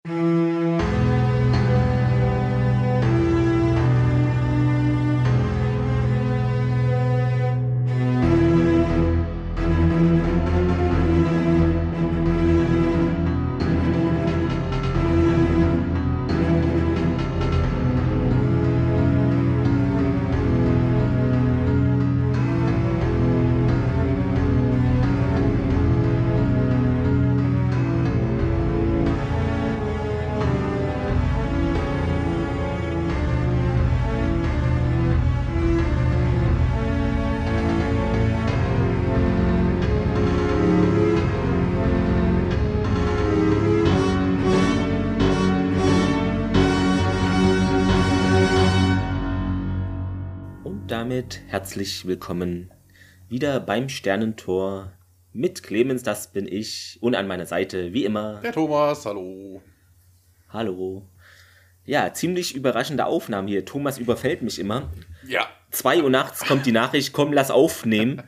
Damit herzlich willkommen wieder beim Sternentor mit Clemens, das bin ich, und an meiner Seite wie immer der Thomas, hallo. Hallo. Ja, ziemlich überraschende Aufnahmen hier. Thomas überfällt mich immer. Ja. 2 Uhr nachts kommt die Nachricht, komm, lass aufnehmen.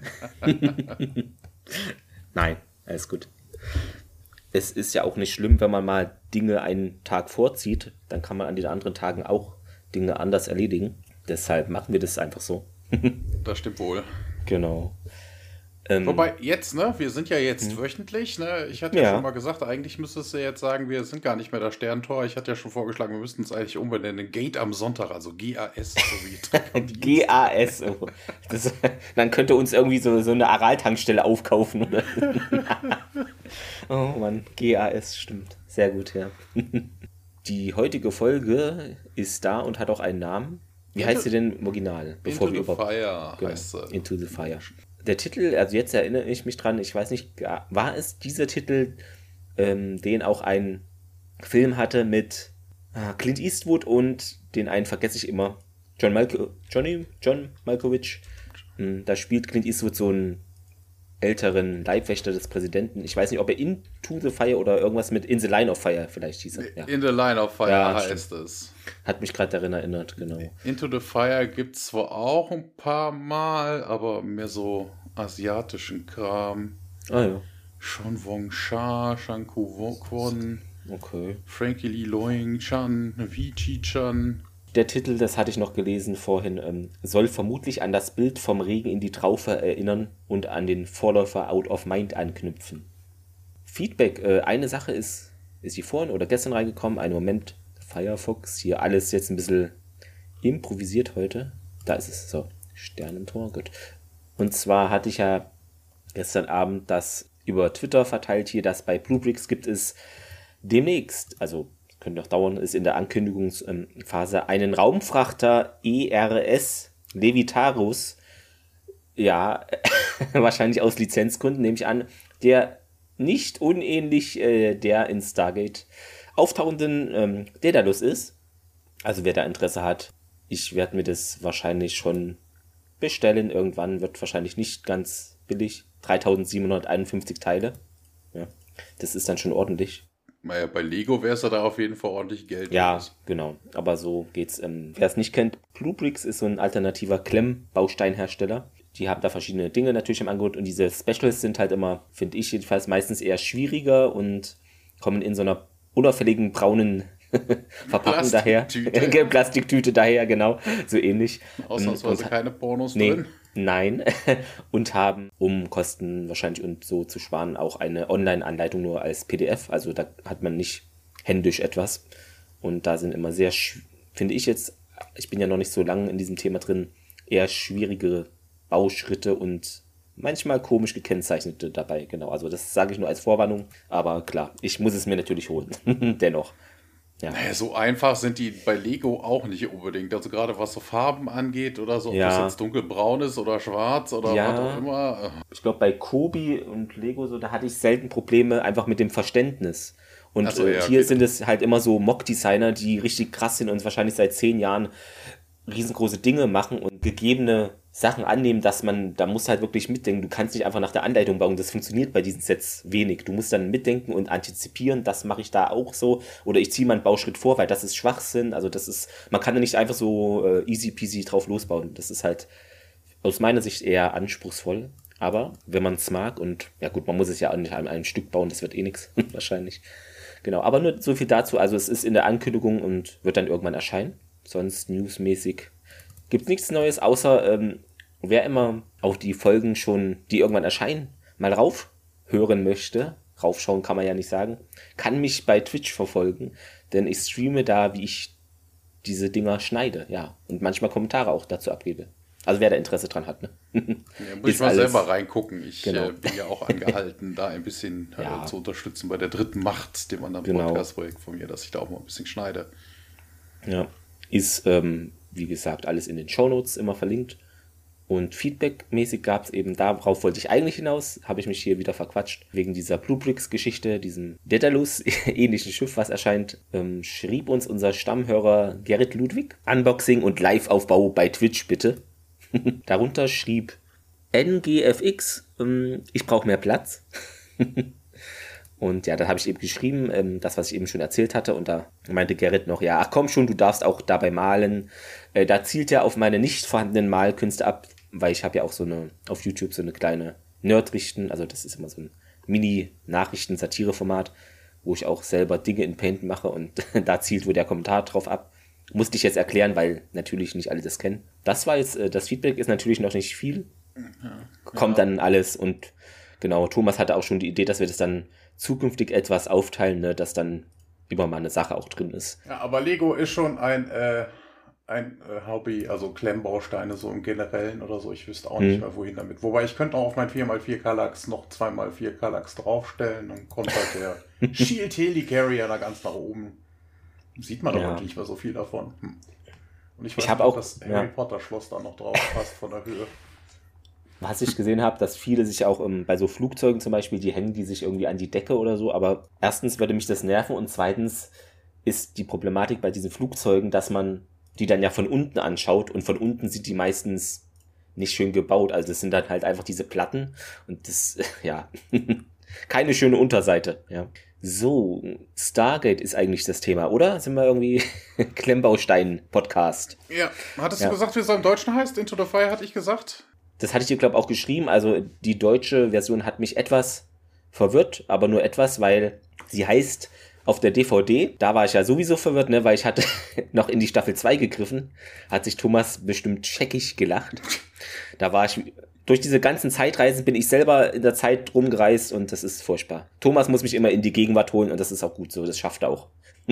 Nein, alles gut. Es ist ja auch nicht schlimm, wenn man mal Dinge einen Tag vorzieht. Dann kann man an den anderen Tagen auch Dinge anders erledigen. Deshalb machen wir das einfach so. Das stimmt wohl. Genau. Wobei jetzt, ne, wir sind ja jetzt wöchentlich, ne, ich hatte ja schon mal gesagt, eigentlich müsstest du jetzt sagen, wir sind gar nicht mehr das Sternentor. Ich hatte ja schon vorgeschlagen, wir müssten es eigentlich umbenennen, Gate am Sonntag, also GAS, so wie GAS, oh. Dann könnte uns irgendwie so eine Aral-Tankstelle aufkaufen, oder? Oh Mann, GAS, stimmt. Sehr gut, ja. Die heutige Folge ist da und hat auch einen Namen. Wie heißt sie denn im Original? Into the Fire heißt sie. Into the Fire. Der Titel, also jetzt erinnere ich mich dran, ich weiß nicht, war es dieser Titel, den auch ein Film hatte mit Clint Eastwood und den einen vergesse ich immer, John Malkovich. Da spielt Clint Eastwood so einen älteren Leibwächter des Präsidenten. Ich weiß nicht, ob er Into the Fire oder irgendwas mit In the Line of Fire vielleicht hieß er. Ja. In the Line of Fire heißt es. Hat mich gerade daran erinnert, genau. Into the Fire gibt es zwar auch ein paar Mal, aber mehr so asiatischen Kram. Ja. Sean Wong-Sha, Shang Kwon, okay. Frankie Lee Loing-Chan, Vici-Chan. Der Titel, das hatte ich noch gelesen vorhin, soll vermutlich an das Bild vom Regen in die Traufe erinnern und an den Vorläufer Out of Mind anknüpfen. Feedback, eine Sache ist die vorhin oder gestern reingekommen, einen Moment, Firefox, hier alles jetzt ein bisschen improvisiert heute. Da ist es, so, Sternentor, gut. Und zwar hatte ich ja gestern Abend das über Twitter verteilt hier, dass bei Bluebricks gibt es demnächst, also könnte noch dauern, ist in der Ankündigungsphase einen Raumfrachter ERS Levitarus, ja, wahrscheinlich aus Lizenzgründen, nehme ich an, der nicht unähnlich der in Stargate auftauchenden Daedalus ist. Also wer da Interesse hat, ich werde mir das wahrscheinlich schon bestellen. Irgendwann wird wahrscheinlich nicht ganz billig. 3751 Teile. Ja, das ist dann schon ordentlich. Naja, bei Lego wäre es ja da auf jeden Fall ordentlich Geld. Ja, genau. Aber so geht's. Wer es nicht kennt, Bluebricks ist so ein alternativer Klemmbausteinhersteller. Die haben da verschiedene Dinge natürlich im Angebot und diese Specials sind halt immer, finde ich jedenfalls, meistens eher schwieriger und kommen in so einer unauffälligen braunen Verpackung daher. Plastiktüte daher, genau. So ähnlich. Ausnahmsweise keine Pornos drin. Nein. Und haben, um Kosten wahrscheinlich und so zu sparen, auch eine Online-Anleitung nur als PDF. Also da hat man nicht händisch etwas. Und da sind immer sehr, finde ich jetzt, ich bin ja noch nicht so lange in diesem Thema drin, eher schwierige Bauschritte und manchmal komisch gekennzeichnete dabei. Genau, also das sage ich nur als Vorwarnung. Aber klar, ich muss es mir natürlich holen. Dennoch. Ja. Naja, so einfach sind die bei Lego auch nicht unbedingt. Also gerade was so Farben angeht oder so, ob das jetzt dunkelbraun ist oder schwarz oder was auch immer. Ich glaube, bei Kobi und Lego so, da hatte ich selten Probleme einfach mit dem Verständnis. Und hier sind es halt immer so Mock-Designer, die richtig krass sind und wahrscheinlich seit 10 Jahren riesengroße Dinge machen und gegebene Sachen annehmen, da musst du halt wirklich mitdenken. Du kannst nicht einfach nach der Anleitung bauen. Das funktioniert bei diesen Sets wenig. Du musst dann mitdenken und antizipieren, das mache ich da auch so. Oder ich ziehe mal einen Bauschritt vor, weil das ist Schwachsinn. Also man kann da nicht einfach so easy peasy drauf losbauen. Das ist halt aus meiner Sicht eher anspruchsvoll. Aber wenn man es mag und ja gut, man muss es ja auch nicht an einem Stück bauen, das wird eh nichts wahrscheinlich. Genau, aber nur so viel dazu. Also es ist in der Ankündigung und wird dann irgendwann erscheinen. Sonst newsmäßig gibt es nichts Neues, außer wer immer auf die Folgen schon, die irgendwann erscheinen, mal raufhören möchte, raufschauen kann man ja nicht sagen, kann mich bei Twitch verfolgen, denn ich streame da, wie ich diese Dinger schneide, ja, und manchmal Kommentare auch dazu abgebe. Also wer da Interesse dran hat, ne? Ja, muss ich mal selber reingucken. Ich bin ja auch angehalten, da ein bisschen zu unterstützen bei der dritten Macht, dem anderen Podcast-Projekt von mir, dass ich da auch mal ein bisschen schneide. Ja, ist, wie gesagt, alles in den Shownotes immer verlinkt. Und feedbackmäßig gab es eben, darauf wollte ich eigentlich hinaus, habe ich mich hier wieder verquatscht, wegen dieser Bluebricks-Geschichte, diesem Daedalus-ähnlichen Schiff, was erscheint, schrieb uns unser Stammhörer Gerrit Ludwig, Unboxing und Live-Aufbau bei Twitch bitte. Darunter schrieb NGFX, ich brauche mehr Platz. Und ja, da habe ich eben geschrieben, das, was ich eben schon erzählt hatte. Und da meinte Gerrit noch, ja, ach komm schon, du darfst auch dabei malen. Da zielt er auf meine nicht vorhandenen Malkünste ab, weil ich habe ja auch auf YouTube so eine kleine Nerdrichten, also das ist immer so ein Mini-Nachrichten-Satire-Format, wo ich auch selber Dinge in Paint mache und da zielt wohl der Kommentar drauf ab. Musste ich jetzt erklären, weil natürlich nicht alle das kennen. Das war jetzt, das Feedback ist natürlich noch nicht viel. Kommt dann alles und genau, Thomas hatte auch schon die Idee, dass wir das dann zukünftig etwas aufteilen, ne, dass dann immer mal eine Sache auch drin ist. Ja, aber Lego ist schon ein Hobby, also Klemmbausteine so im Generellen oder so. Ich wüsste auch nicht mehr, wohin damit. Wobei ich könnte auch auf mein 4x4 Kallax noch 2x4 Kallax draufstellen und kommt halt der Shield Helicarrier da ganz nach oben. Sieht man aber nicht mehr so viel davon. Und ich weiß nicht, ob das Harry Potter Schloss da noch drauf passt von der Höhe. Was ich gesehen habe, dass viele sich auch bei so Flugzeugen zum Beispiel, die hängen die sich irgendwie an die Decke oder so, aber erstens würde mich das nerven und zweitens ist die Problematik bei diesen Flugzeugen, dass man die dann ja von unten anschaut und von unten sind die meistens nicht schön gebaut, also das sind dann halt einfach diese Platten und das, ja, keine schöne Unterseite, ja. So, Stargate ist eigentlich das Thema, oder? Sind wir irgendwie Klemmbaustein-Podcast? Ja, hattest du gesagt, wie es im Deutschen heißt? Into the Fire, hatte ich gesagt. Das hatte ich dir, glaube ich, auch geschrieben. Also die deutsche Version hat mich etwas verwirrt, aber nur etwas, weil sie heißt auf der DVD, da war ich ja sowieso verwirrt, ne, weil ich hatte noch in die Staffel 2 gegriffen, hat sich Thomas bestimmt scheckig gelacht. Da war ich, durch diese ganzen Zeitreisen bin ich selber in der Zeit rumgereist und das ist furchtbar. Thomas muss mich immer in die Gegenwart holen und das ist auch gut so, das schafft er auch.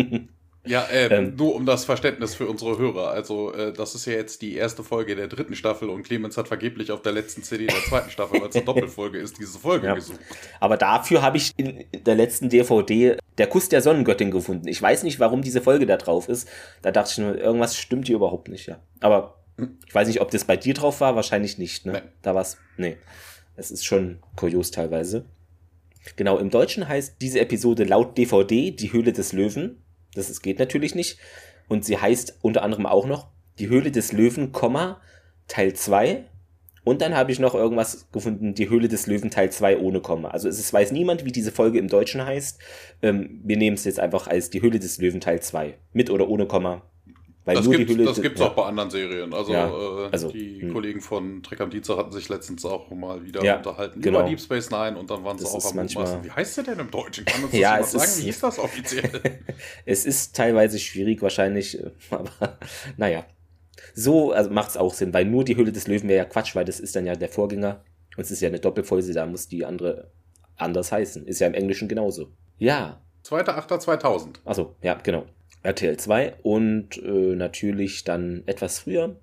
Ja, nur um das Verständnis für unsere Hörer. Also, das ist ja jetzt die erste Folge der dritten Staffel und Clemens hat vergeblich auf der letzten CD der zweiten Staffel, weil es eine Doppelfolge ist, diese Folge gesucht. Aber dafür habe ich in der letzten DVD Der Kuss der Sonnengöttin gefunden. Ich weiß nicht, warum diese Folge da drauf ist. Da dachte ich nur, irgendwas stimmt hier überhaupt nicht, ja. Aber ich weiß nicht, ob das bei dir drauf war, wahrscheinlich nicht, ne? Nee. Da war's, nee. Es ist schon kurios teilweise. Genau, im Deutschen heißt diese Episode laut DVD Die Höhle des Löwen. Das geht natürlich nicht. Und sie heißt unter anderem auch noch Die Höhle des Löwen, Teil 2. Und dann habe ich noch irgendwas gefunden, Die Höhle des Löwen Teil 2 ohne Komma. Also es weiß niemand, wie diese Folge im Deutschen heißt. Wir nehmen es jetzt einfach als Die Höhle des Löwen Teil 2. Mit oder ohne Komma. Weil das nur gibt es auch bei anderen Serien. Also, die Kollegen von Trek am Dienstag hatten sich letztens auch mal wieder unterhalten über Deep Space Nine und dann waren sie auch am Ummaßen. Wie heißt der denn im Deutschen? Kann uns das jemand sagen? Wie ist das offiziell? Es ist teilweise schwierig wahrscheinlich, aber naja. So macht es auch Sinn, weil nur Die Höhle des Löwen wäre ja Quatsch, weil das ist dann ja der Vorgänger und es ist ja eine Doppelfolge, da muss die andere anders heißen. Ist ja im Englischen genauso. Ja. 2.8.2000. Achso, ja, genau. RTL 2 und natürlich dann etwas früher,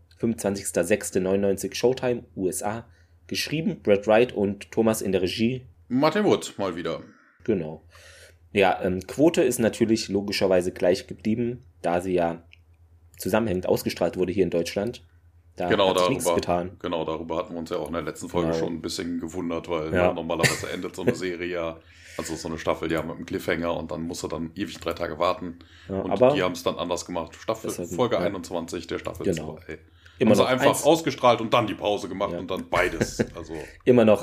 25.06.99 Showtime, USA, geschrieben, Brad Wright und Thomas in der Regie. Martin Wood mal wieder. Genau. Ja, Quote ist natürlich logischerweise gleich geblieben, da sie ja zusammenhängend ausgestrahlt wurde hier in Deutschland. Da hat sich nichts getan. Genau, darüber hatten wir uns ja auch in der letzten Folge schon ein bisschen gewundert, weil normalerweise endet so eine Serie ja, also so eine Staffel ja mit einem Cliffhanger und dann musst du dann ewig 3 Tage warten. Ja, und die haben es dann anders gemacht. Folge 21 der Staffel 2. Immer noch einfach ausgestrahlt und dann die Pause gemacht und dann beides. Also immer noch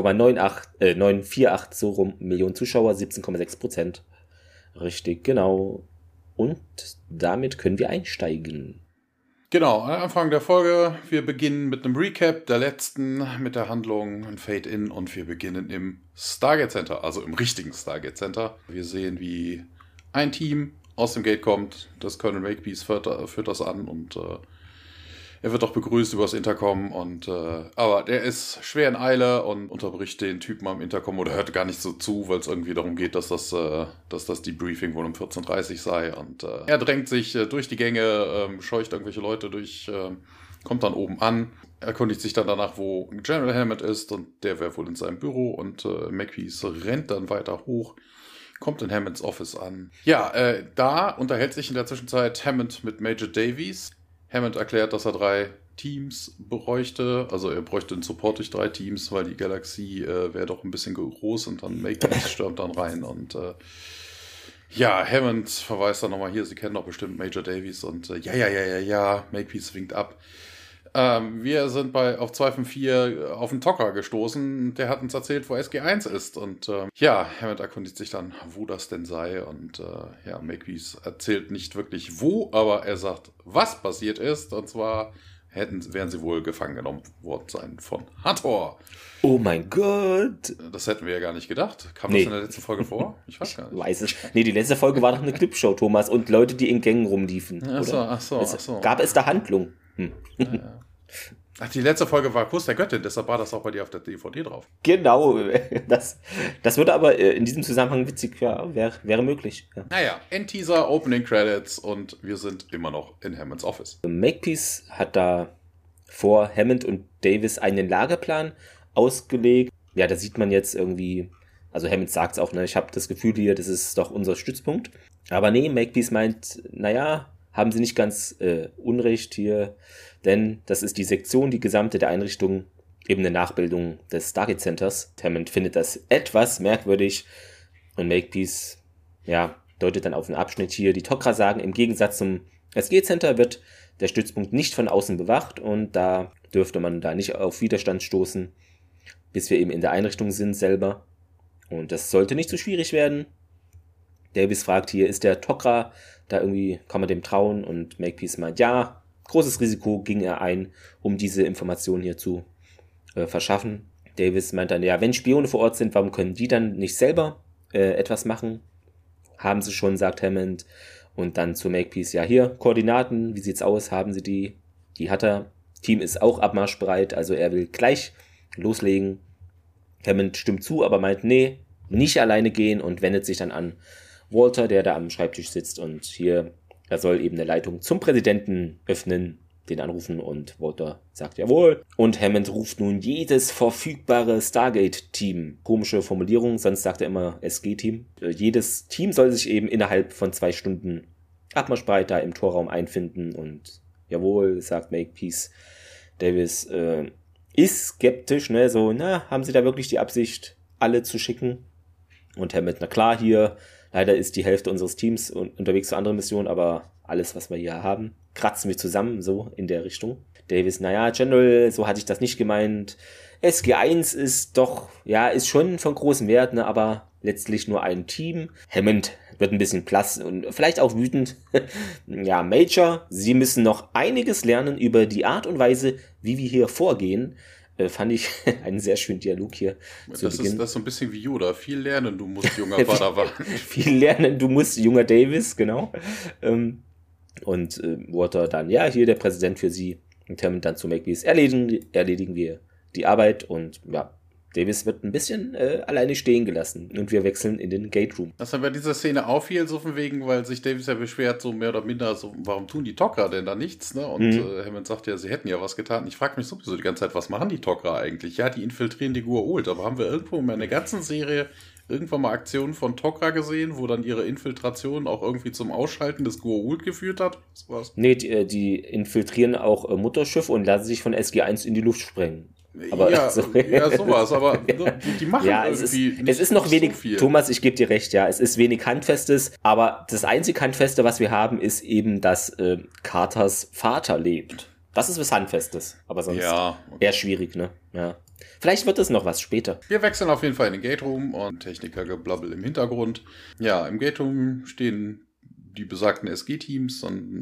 1,948 so rum Millionen Zuschauer, 17,6%. Richtig, genau. Und damit können wir einsteigen. Genau, am Anfang der Folge, wir beginnen mit einem Recap der letzten, mit der Handlung, ein Fade-In und wir beginnen im Stargate Center, also im richtigen Stargate Center. Wir sehen, wie ein Team aus dem Gate kommt, das Colonel Makepeace führt das an und er wird auch begrüßt über das Intercom aber der ist schwer in Eile und unterbricht den Typen am Intercom oder hört gar nicht so zu, weil es irgendwie darum geht, dass das Debriefing wohl um 14:30 Uhr sei und er drängt sich durch die Gänge, scheucht irgendwelche Leute durch, kommt dann oben an, erkundigt sich dann danach, wo General Hammond ist und der wäre wohl in seinem Büro und Makepeace rennt dann weiter hoch, kommt in Hammonds Office an. Ja, da unterhält sich in der Zwischenzeit Hammond mit Major Davies. Hammond erklärt, dass er 3 Teams bräuchte. Also er bräuchte einen Support durch 3 Teams, weil die Galaxie wäre doch ein bisschen groß und dann Makepeace stürmt dann rein. Und Hammond verweist dann nochmal hier, Sie kennen doch bestimmt Major Davies und Makepeace winkt ab. Wir sind auf 2 von 4 auf den Tok'ra gestoßen. Der hat uns erzählt, wo SG1 ist. Und Hammond erkundigt sich dann, wo das denn sei. Und Makepeace erzählt nicht wirklich wo, aber er sagt, was passiert ist. Und zwar wären sie wohl gefangen genommen worden sein von Hathor. Oh mein Gott. Das hätten wir ja gar nicht gedacht. Kam das in der letzten Folge vor? Ich weiß gar nicht. Weiß es. Nee, die letzte Folge war doch eine Clipshow, Thomas. Und Leute, die in Gängen rumliefen. Ach so. Gab es da Handlung? Ja. Ach, die letzte Folge war Kuss der Göttin, deshalb war das auch bei dir auf der DVD drauf. Genau, das würde aber in diesem Zusammenhang witzig, ja, wäre möglich. Ja. Naja, Endteaser, Opening Credits und wir sind immer noch in Hammonds Office. Makepeace hat da vor Hammond und Davis einen Lagerplan ausgelegt. Ja, da sieht man jetzt irgendwie, also Hammond sagt es auch, ne, ich habe das Gefühl hier, das ist doch unser Stützpunkt. Aber nee, Makepeace meint, naja, haben sie nicht ganz Unrecht hier, denn das ist die Sektion, die gesamte der Einrichtung, eben eine Nachbildung des Stargate Centers. Hammond findet das etwas merkwürdig und Makepeace, deutet dann auf einen Abschnitt hier. Die Tok'ra sagen, im Gegensatz zum SG Center wird der Stützpunkt nicht von außen bewacht und da dürfte man da nicht auf Widerstand stoßen, bis wir eben in der Einrichtung sind selber. Und das sollte nicht so schwierig werden. Davis fragt hier, ist der Tok'ra da irgendwie, kann man dem trauen? Und Makepeace meint, ja, großes Risiko ging er ein, um diese Informationen hier zu verschaffen. Davis meint dann, ja, wenn Spione vor Ort sind, warum können die dann nicht selber etwas machen? Haben sie schon, sagt Hammond. Und dann zu Makepeace, ja, hier, Koordinaten, wie sieht's aus? Haben sie die? Die hat er. Team ist auch abmarschbereit, also er will gleich loslegen. Hammond stimmt zu, aber meint, nee, nicht alleine gehen und wendet sich dann an Walter, der da am Schreibtisch sitzt und hier, er soll eben eine Leitung zum Präsidenten öffnen, den anrufen und Walter sagt jawohl. Und Hammond ruft nun jedes verfügbare Stargate-Team. Komische Formulierung, sonst sagt er immer SG-Team. Jedes Team soll sich eben innerhalb von 2 Stunden abmarschbereit da im Torraum einfinden und jawohl, sagt Makepeace. Davis ist skeptisch, ne, so, haben sie da wirklich die Absicht, alle zu schicken? Und Hammond, na klar, hier, leider ist die Hälfte unseres Teams unterwegs zu anderen Missionen, aber alles, was wir hier haben, kratzen wir zusammen, so in der Richtung. Davis, naja, General, so hatte ich das nicht gemeint. SG1 ist doch, ist schon von großem Wert, ne, aber letztlich nur ein Team. Hammond wird ein bisschen blass und vielleicht auch wütend. Ja, Major, Sie müssen noch einiges lernen über die Art und Weise, wie wir hier vorgehen. Fand ich einen sehr schönen Dialog hier. Das ist so ein bisschen wie Yoda. Viel lernen, du musst, junger Padawan. Viel lernen, du musst, junger Davis, genau. Und Walter dann, ja, hier der Präsident für Sie. Und Hammond dann zu Makepeace, erledigen wir die Arbeit. Und ja, Davis wird ein bisschen alleine stehen gelassen. Und wir wechseln in den Gate Room. Das dann bei dieser Szene auffiel, so von wegen, weil sich Davis ja beschwert, so mehr oder minder, so, warum tun die Tok'ra denn da nichts? Ne? Und Hammond sagt ja, sie hätten ja was getan. Ich frage mich sowieso die ganze Zeit, was machen die Tok'ra eigentlich? Ja, die infiltrieren die Goa'uld, aber haben wir irgendwo in der ganzen Serie irgendwann mal Aktionen von Tok'ra gesehen, wo dann ihre Infiltration auch irgendwie zum Ausschalten des Goa'uld geführt hat? Was? Nee, die infiltrieren auch Mutterschiffe und lassen sich von SG1 in die Luft sprengen. Aber sowas, aber die machen irgendwie es ist noch wenig, so viel. Thomas, ich gebe dir recht, ja, es ist wenig Handfestes, aber das einzige Handfeste, was wir haben, ist eben, dass Carters Vater lebt. Das ist was Handfestes, aber sonst eher schwierig, ne? Ja. Vielleicht wird es noch was später. Wir wechseln auf jeden Fall in den Gate Room und Technikergeblabbel im Hintergrund. Ja, im Gate Room stehen die besagten SG-Teams und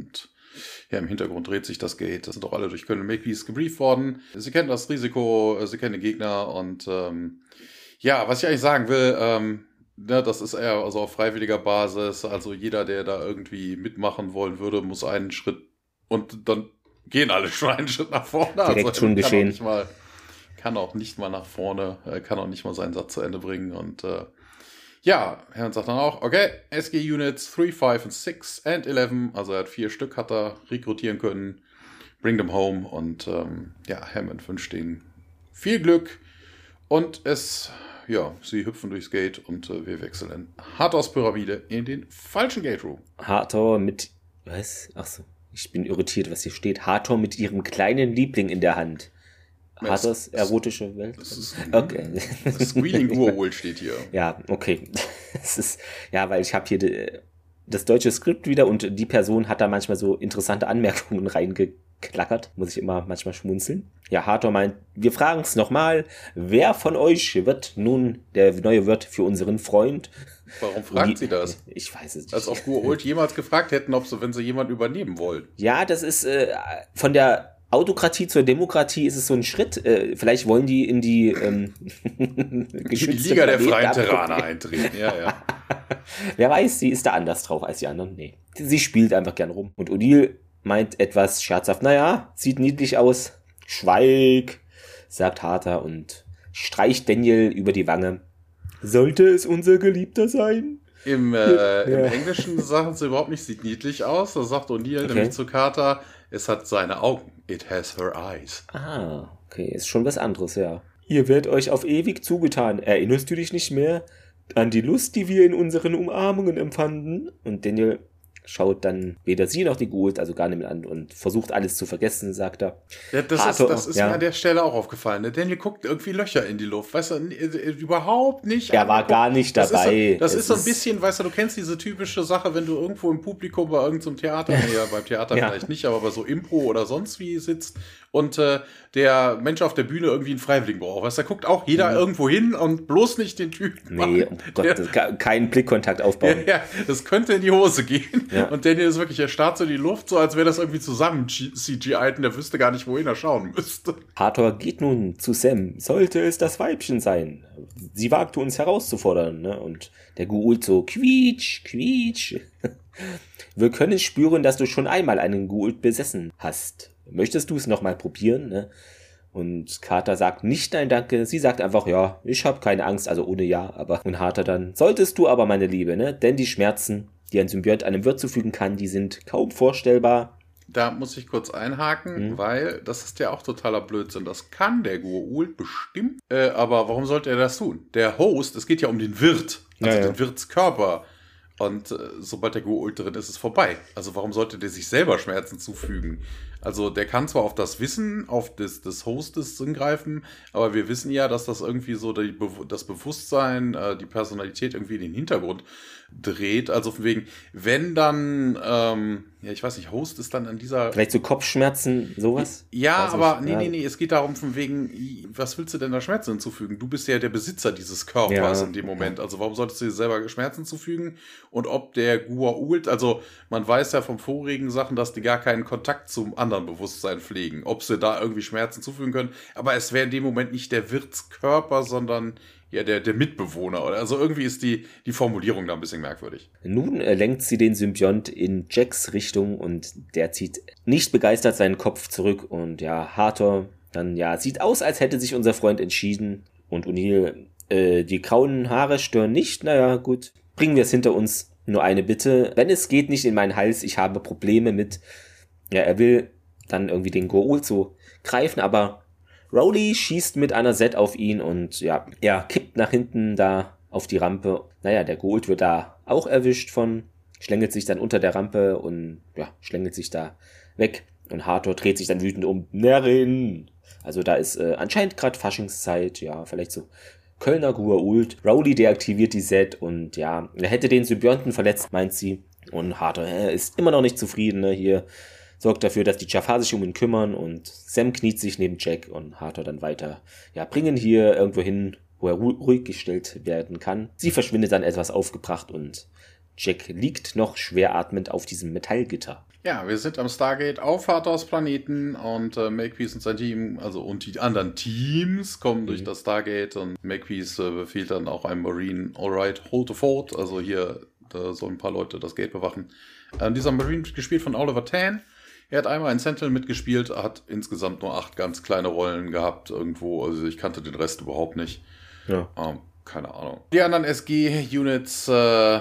ja, im Hintergrund dreht sich das Gate. Das sind doch alle durch Colonel Makepeace gebrieft worden. Sie kennen das Risiko, sie kennen den Gegner und ja, was ich eigentlich sagen will, das ist eher also auf freiwilliger Basis. Also jeder, der da irgendwie mitmachen wollen würde, muss einen Schritt und dann gehen alle schon einen Schritt nach vorne. Direkt also, schon geschehen. Kann auch nicht mal nach vorne, kann auch nicht mal seinen Satz zu Ende bringen und ja, Herrn sagt dann auch, okay, SG Units 3, 5 und 6 and 11, also er hat 4 Stück, hat er rekrutieren können, bring them home und ja, Hammond wünscht ihnen viel Glück und sie hüpfen durchs Gate und wir wechseln in Hathors Pyramide in den falschen Gate Room. Hathor mit, was? Achso, ich bin irritiert, was hier steht. Hathor mit ihrem kleinen Liebling in der Hand. Hathors erotische Welt? Okay. Squealing Urwohl steht hier. Ja, okay. Weil ich habe hier das deutsche Skript wieder und die Person hat da manchmal so interessante Anmerkungen reingeklackert. Muss ich immer manchmal schmunzeln. Ja, Hathor meint, wir fragen es nochmal, wer von euch wird nun der neue Wirt für unseren Freund? Warum fragt sie das? Ich weiß es nicht. Als ob Gua'uld jemals gefragt hätten, wenn sie jemanden übernehmen wollen. Ja, das ist von der Autokratie zur Demokratie ist es so ein Schritt. Vielleicht wollen die in die Liga der freien Terraner eintreten. Ja. Wer weiß, sie ist da anders drauf als die anderen. Nee, sie spielt einfach gern rum. Und O'Neill meint etwas scherzhaft, naja, sieht niedlich aus. Schweig, sagt Hathor und streicht Daniel über die Wange. Sollte es unser Geliebter sein? Im Englischen sagen sie überhaupt nicht, sieht niedlich aus. Da sagt O'Neill nämlich zu Carter, es hat seine Augen. It has her eyes. Ah, okay, ist schon was anderes, ja. Ihr werdet euch auf ewig zugetan. Erinnerst du dich nicht mehr an die Lust, die wir in unseren Umarmungen empfanden? Und Daniel schaut dann weder sie noch die Goa'uld, also gar nicht mehr an und versucht alles zu vergessen, sagt er. Ja, das ist mir an der Stelle auch aufgefallen. Der Daniel guckt irgendwie Löcher in die Luft, weißt du, überhaupt nicht. Er war gar nicht dabei. Das ist so ein bisschen, weißt du kennst diese typische Sache, wenn du irgendwo im Publikum bei irgendeinem Theater, beim Theater vielleicht nicht, aber bei so Impro oder sonst wie sitzt und der Mensch auf der Bühne irgendwie einen Freiwilligen braucht. Weißt du, da guckt auch jeder irgendwo hin und bloß nicht den Typen. Nee, oh Gott, keinen Blickkontakt aufbauen. Ja, das könnte in die Hose gehen. Ja. Und Daniel ist wirklich, er starrt so in die Luft, so als wäre das irgendwie zusammen CGI und der wüsste gar nicht, wohin er schauen müsste. Hathor geht nun zu Sam. Sollte es das Weibchen sein? Sie wagte uns herauszufordern, ne? Und der Goa'uld so, quietsch, quietsch. Wir können spüren, dass du schon einmal einen Goa'uld besessen hast. Möchtest du es nochmal probieren? Ne? Und Carter sagt nicht nein, danke. Sie sagt einfach, ja, ich habe keine Angst, also ohne ja, aber. Und Hathor dann, solltest du aber, meine Liebe, ne? Denn die Schmerzen, die ein Symbiont einem Wirt zufügen kann, die sind kaum vorstellbar. Da muss ich kurz einhaken, weil das ist ja auch totaler Blödsinn. Das kann der Goa'uld bestimmt, aber warum sollte er das tun? Der Host, es geht ja um den Wirt, also den Wirtskörper. Und sobald der Goa'uld drin ist, ist es vorbei. Also warum sollte der sich selber Schmerzen zufügen? Also der kann zwar auf das Wissen, auf des Hostes zugreifen, aber wir wissen ja, dass das irgendwie so das Bewusstsein, die Personalität irgendwie in den Hintergrund dreht. Also von wegen, wenn dann, ich weiß nicht, Host ist dann an dieser... Vielleicht so Kopfschmerzen, sowas? Ja, aber nee, es geht darum von wegen, was willst du denn da Schmerzen hinzufügen? Du bist ja der Besitzer dieses Körpers in dem Moment. Also warum solltest du dir selber Schmerzen zufügen? Und ob der Goa'uld, also man weiß ja von vorigen Sachen, dass die gar keinen Kontakt zum anderen Bewusstsein pflegen, ob sie da irgendwie Schmerzen zufügen können. Aber es wäre in dem Moment nicht der Wirtskörper, sondern ja der Mitbewohner. Also irgendwie ist die Formulierung da ein bisschen merkwürdig. Nun lenkt sie den Symbiont in Jacks Richtung und der zieht nicht begeistert seinen Kopf zurück. Und ja, Hathor dann sieht aus, als hätte sich unser Freund entschieden. Und O'Neill, die grauen Haare stören nicht. Naja, gut, bringen wir es hinter uns. Nur eine Bitte, wenn es geht, nicht in meinen Hals. Ich habe Probleme mit... Ja, er will dann irgendwie den Goa'uld so greifen, aber Rowley schießt mit einer Set auf ihn und er kippt nach hinten da auf die Rampe. Naja, der Goa'uld wird da auch erwischt schlängelt sich dann unter der Rampe und schlängelt sich da weg. Und Hathor dreht sich dann wütend um. Närrin! Also da ist anscheinend gerade Faschingszeit, vielleicht so Kölner Goa'uld. Rowley deaktiviert die Set und er hätte den Symbionten verletzt, meint sie. Und Hathor ist immer noch nicht zufrieden, ne? Hier sorgt dafür, dass die Jafar sich um ihn kümmern und Sam kniet sich neben Jack und Hathor dann weiter. Bringen hier irgendwo hin, wo er ruhig gestellt werden kann. Sie verschwindet dann etwas aufgebracht und Jack liegt noch schwer atmend auf diesem Metallgitter. Ja, wir sind am Stargate auf Vaters Planeten und Makepeace und sein Team, also und die anderen Teams kommen durch das Stargate und Makepeace befiehlt dann auch einem Marine, alright, hold the fort, also hier da sollen ein paar Leute das Gate bewachen. Dieser Marine wird gespielt von Oliver Tan. Er hat einmal in Sentinel mitgespielt, hat insgesamt nur 8 ganz kleine Rollen gehabt irgendwo, also ich kannte den Rest überhaupt nicht. Ja. Keine Ahnung. Die anderen SG-Units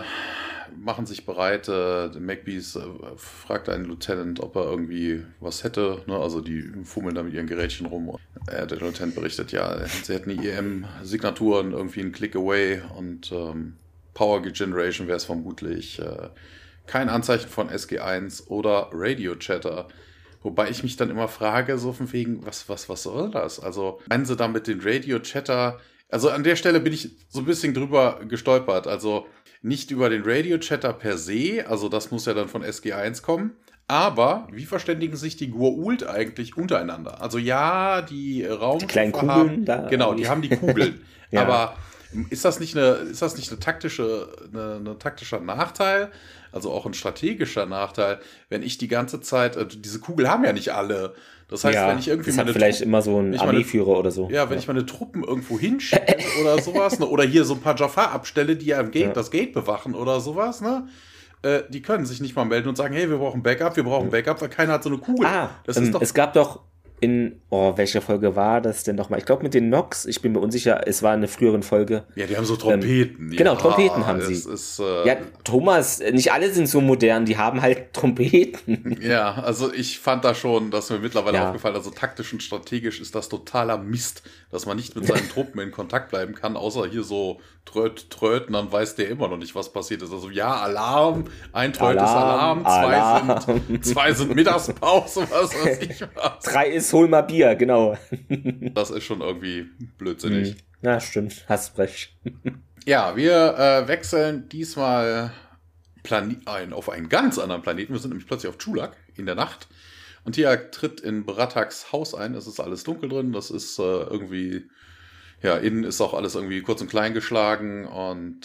machen sich bereit. Makepeace fragt einen Lieutenant, ob er irgendwie was hätte. Ne? Also die fummeln da mit ihren Gerätchen rum. Der Lieutenant berichtet, ja, sie hätten die EM-Signaturen irgendwie einen Click away und Power Generation wäre es vermutlich. Kein Anzeichen von SG1 oder Radio-Chatter. Wobei ich mich dann immer frage, so von wegen, was soll das? Also, meinen sie da mit den Radio-Chatter? Also an der Stelle bin ich so ein bisschen drüber gestolpert. Also nicht über den Radio-Chatter per se, also das muss ja dann von SG1 kommen. Aber wie verständigen sich die Goa'uld eigentlich untereinander? Also ja, die Raumschiffe die kleinen Kugeln da. Genau, die haben die Kugeln. Ja. Aber ist das nicht ein taktischer Nachteil? Also auch ein strategischer Nachteil, wenn ich die ganze Zeit, diese Kugel haben ja nicht alle. Das heißt, wenn ich irgendwie das hat vielleicht immer so einen Armeeführer oder so. Ja, wenn ich meine Truppen irgendwo hinstelle oder sowas, ne? Oder hier so ein paar Jafar abstelle, die ja das Gate bewachen oder sowas, ne? Die können sich nicht mal melden und sagen, hey, wir brauchen Backup, weil keiner hat so eine Kugel. Es gab doch welche Folge war das denn nochmal? Ich glaube mit den Nox, ich bin mir unsicher, es war in einer früheren Folge. Ja, die haben so Trompeten. Genau, Trompeten haben sie. Thomas, nicht alle sind so modern, die haben halt Trompeten. Ja, also ich fand da schon, dass mir mittlerweile aufgefallen, also taktisch und strategisch ist das totaler Mist, dass man nicht mit seinen Truppen in Kontakt bleiben kann, außer hier so Tröten, dann weiß der immer noch nicht, was passiert ist. Also ja, Alarm, ein Tröt ist Alarm, zwei sind Mittagspause, was weiß ich was. 3 ist hol mal Bier, genau. Das ist schon irgendwie blödsinnig. Ja, stimmt, hast recht. Ja, wir wechseln diesmal auf einen ganz anderen Planeten. Wir sind nämlich plötzlich auf Chulak in der Nacht. Und hier tritt in Brataks Haus ein. Es ist alles dunkel drin. Das ist irgendwie, ja, innen ist auch alles irgendwie kurz und klein geschlagen. Und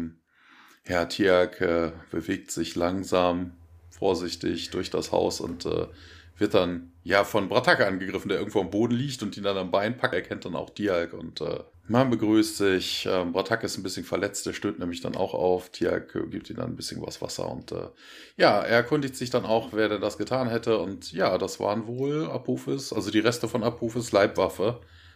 Tiak bewegt sich langsam, vorsichtig durch das Haus und wird dann von Bratak angegriffen, der irgendwo am Boden liegt und ihn dann am Bein packt. Er kennt dann auch Tiak und man begrüßt sich. Bratak ist ein bisschen verletzt, der stöhnt nämlich dann auch auf. Tiak gibt ihm dann ein bisschen was Wasser und er erkundigt sich dann auch, wer denn das getan hätte. Und ja, das waren wohl Apophis, also die Reste von Apophis Leibwache.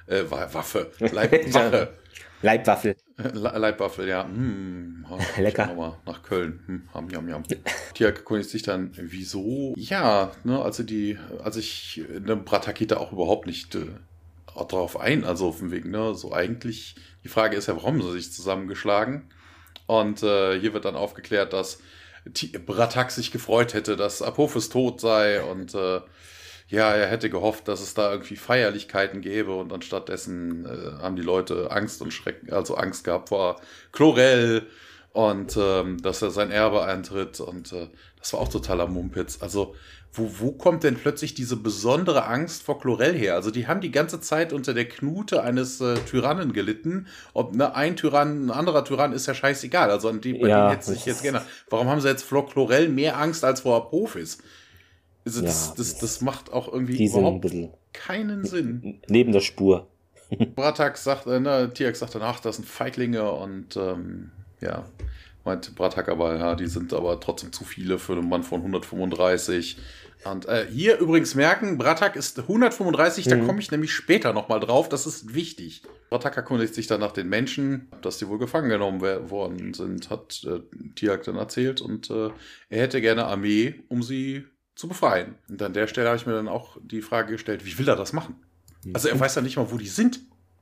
Leibwaffel, ja. Lecker. Nochmal nach Köln. Yam. Tiak erkundigt sich dann, wieso? Ja, ne, als ich in der Bratak geht da auch überhaupt nicht drauf ein, also auf dem Weg, ne, so eigentlich, die Frage ist ja, warum sie sich zusammengeschlagen? Und hier wird dann aufgeklärt, dass Bratak sich gefreut hätte, dass Apophis tot sei und er hätte gehofft, dass es da irgendwie Feierlichkeiten gäbe und anstattdessen haben die Leute Angst gehabt vor Chlorel und dass er sein Erbe eintritt und das war auch totaler Mumpitz. Also wo kommt denn plötzlich diese besondere Angst vor Chlorel her? Also die haben die ganze Zeit unter der Knute eines Tyrannen gelitten. Ob ein anderer Tyrann ist ja scheißegal. Also bei denen hätte sich jetzt gerne. Warum haben sie jetzt vor Chlorel mehr Angst als vor Apophis? Also das macht auch irgendwie überhaupt keinen Sinn. Neben der Spur. Tiak sagt dann, ach, das sind Feiglinge und meint Bratak aber, die sind aber trotzdem zu viele für einen Mann von 135. Und hier übrigens merken, Bratak ist 135, da komme ich nämlich später nochmal drauf, das ist wichtig. Bratak erkundigt sich dann nach den Menschen, dass die wohl gefangen genommen worden sind, hat Tiak dann erzählt und er hätte gerne Armee, um sie zu befreien. Und an der Stelle habe ich mir dann auch die Frage gestellt, wie will er das machen? Also er weiß ja nicht mal, wo die sind.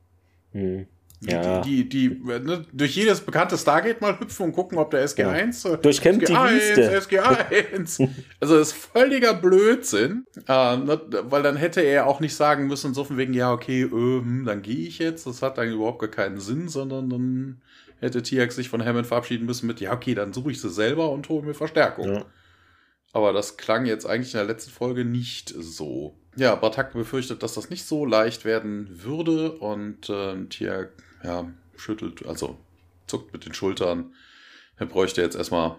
Ja. Die durch jedes bekannte Stargate mal hüpfen und gucken, ob der SG1 durchkämmt die Wüste. SG1. Also das ist völliger Blödsinn. Weil dann hätte er auch nicht sagen müssen, so von wegen, dann gehe ich jetzt. Das hat dann überhaupt gar keinen Sinn, sondern dann hätte Tiak sich von Hammond verabschieden müssen mit, dann suche ich sie selber und hole mir Verstärkung. Ja. Aber das klang jetzt eigentlich in der letzten Folge nicht so. Ja, Bratak befürchtet, dass das nicht so leicht werden würde und Tiak zuckt mit den Schultern. Er bräuchte jetzt erstmal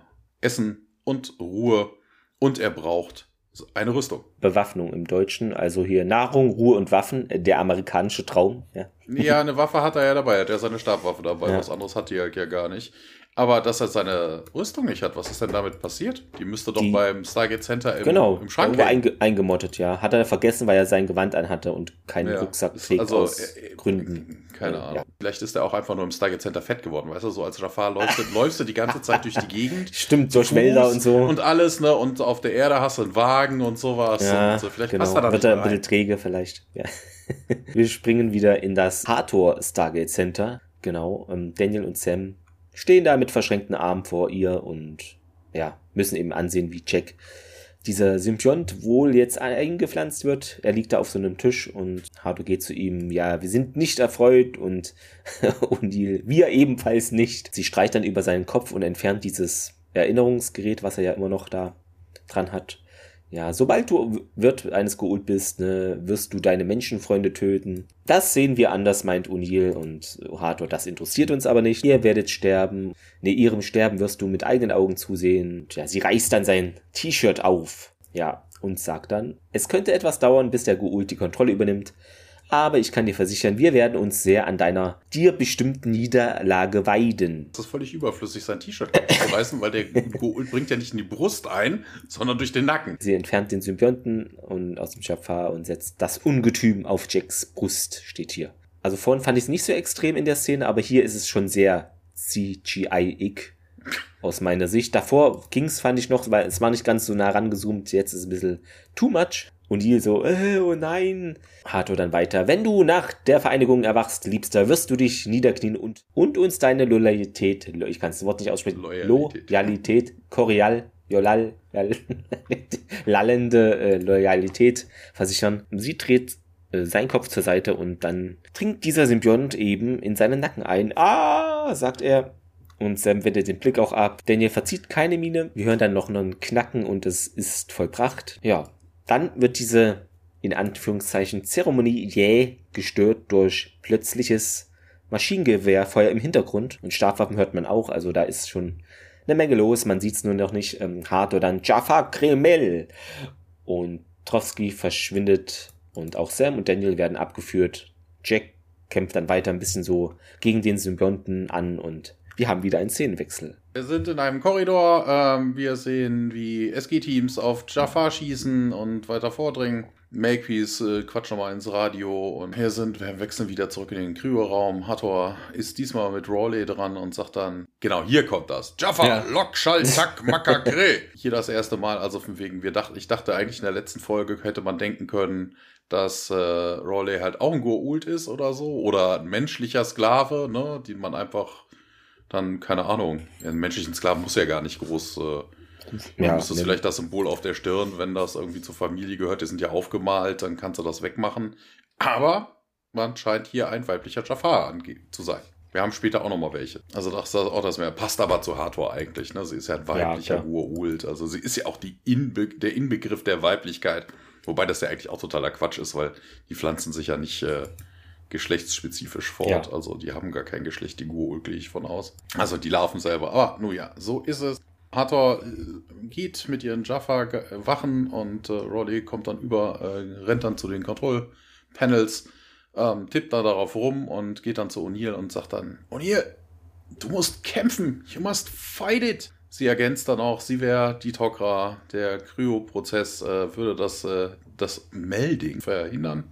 Essen und Ruhe und er braucht eine Rüstung. Bewaffnung im Deutschen, also hier Nahrung, Ruhe und Waffen, der amerikanische Traum. Ja, eine Waffe hat er ja dabei, er hat ja seine Stabwaffe dabei, was anderes hat die ja gar nicht. Aber dass er seine Rüstung nicht hat, was ist denn damit passiert? Die müsste doch beim Stargate Center im Schrank eingemottet, ja. Hat er vergessen, weil er sein Gewand anhatte und keinen Rucksack trägt aus Gründen. Keine Ahnung. Ja. Vielleicht ist er auch einfach nur im Stargate Center fett geworden, weißt du? So als Jafar läufst du die ganze Zeit durch die Gegend. Stimmt, durch Wälder und so. Und alles, ne? Und auf der Erde hast du einen Wagen und sowas. Ja, und so. Vielleicht passt er da wird er ein bisschen träge vielleicht. Ja. Wir springen wieder in das Hathor Stargate Center. Genau. Daniel und Sam stehen da mit verschränkten Armen vor ihr und müssen eben ansehen, wie Jack, dieser Symbiont, wohl jetzt eingepflanzt wird. Er liegt da auf so einem Tisch und Hathor geht zu ihm, wir sind nicht erfreut und wir ebenfalls nicht. Sie streicht dann über seinen Kopf und entfernt dieses Erinnerungsgerät, was er ja immer noch da dran hat. Ja, sobald du Wirt eines Goa'uld bist, wirst du deine Menschenfreunde töten. Das sehen wir anders, meint O'Neill und Hathor, das interessiert uns aber nicht. Ihr werdet sterben. Ihrem Sterben wirst du mit eigenen Augen zusehen. Und sie reißt dann sein T-Shirt auf. Ja, und sagt dann, es könnte etwas dauern, bis der Goa'uld die Kontrolle übernimmt. Aber ich kann dir versichern, wir werden uns sehr an deiner dir bestimmten Niederlage weiden. Das ist völlig überflüssig, sein T-Shirt abzureißen, weil der Goa'uld bringt ja nicht in die Brust ein, sondern durch den Nacken. Sie entfernt den Symbionten und aus dem Jafar und setzt das Ungetüm auf Jacks Brust, steht hier. Also vorhin fand ich es nicht so extrem in der Szene, aber hier ist es schon sehr CGI-ig aus meiner Sicht. Davor ging es, fand ich noch, weil es war nicht ganz so nah rangezoomt, jetzt ist es ein bisschen too much. Und O'Neill so, oh nein. Hathor dann weiter. Wenn du nach der Vereinigung erwachst, Liebster, wirst du dich niederknien und uns deine Loyalität, ich kann das Wort nicht aussprechen, Loyalität, lallende Loyalität versichern. Sie dreht seinen Kopf zur Seite und dann dringt dieser Symbiont eben in seinen Nacken ein. Sagt er. Und Sam wendet den Blick auch ab. Daniel verzieht keine Miene. Wir hören dann noch einen Knacken und es ist vollbracht. Ja. Dann wird diese, in Anführungszeichen, Zeremonie gestört durch plötzliches Maschinengewehrfeuer im Hintergrund. Und Stabwaffen hört man auch, also da ist schon eine Menge los. Man sieht es nur noch nicht. Hathor dann Jafar Kremel. Und Trotsky verschwindet und auch Sam und Daniel werden abgeführt. Jack kämpft dann weiter ein bisschen so gegen den Symbionten an und wir haben wieder einen Szenenwechsel. Wir sind in einem Korridor. Wir sehen, wie SG-Teams auf Jafar schießen und weiter vordringen. Makepeace quatscht nochmal ins Radio und wir wechseln wieder zurück in den Kryoraum. Hathor ist diesmal mit Rawley dran und sagt dann, genau, hier kommt das. Jafar, Lok, Schall, Tack, Makakre. Hier das erste Mal, also von wegen, ich dachte eigentlich in der letzten Folge hätte man denken können, dass Rawley halt auch ein Goa'uld ist oder so. Oder ein menschlicher Sklave, ne, den man einfach dann, keine Ahnung, einen menschlichen Sklaven muss ja gar nicht groß, muss das vielleicht das Symbol auf der Stirn, wenn das irgendwie zur Familie gehört, die sind ja aufgemalt, dann kannst du das wegmachen. Aber man scheint hier ein weiblicher Jafar zu sein. Wir haben später auch nochmal welche. Also das passt aber zu Hathor eigentlich, ne? Sie ist ja ein weiblicher Goa'uld, also sie ist ja auch der Inbegriff der Weiblichkeit. Wobei das ja eigentlich auch totaler Quatsch ist, weil die pflanzen sich ja nicht geschlechtsspezifisch fort. Ja. Also die haben gar kein Geschlecht, die Goa'uld, gehe ich von aus. Also die Larven selber. Aber nun ja, so ist es. Hathor geht mit ihren Jafar wachen und Rawley kommt dann rennt dann zu den Kontrollpanels, tippt da darauf rum und geht dann zu O'Neill und sagt dann, O'Neill, du musst kämpfen, you must fight it. Sie ergänzt dann auch, sie wäre die Tok'ra, der Kryo-Prozess würde das Melding verhindern.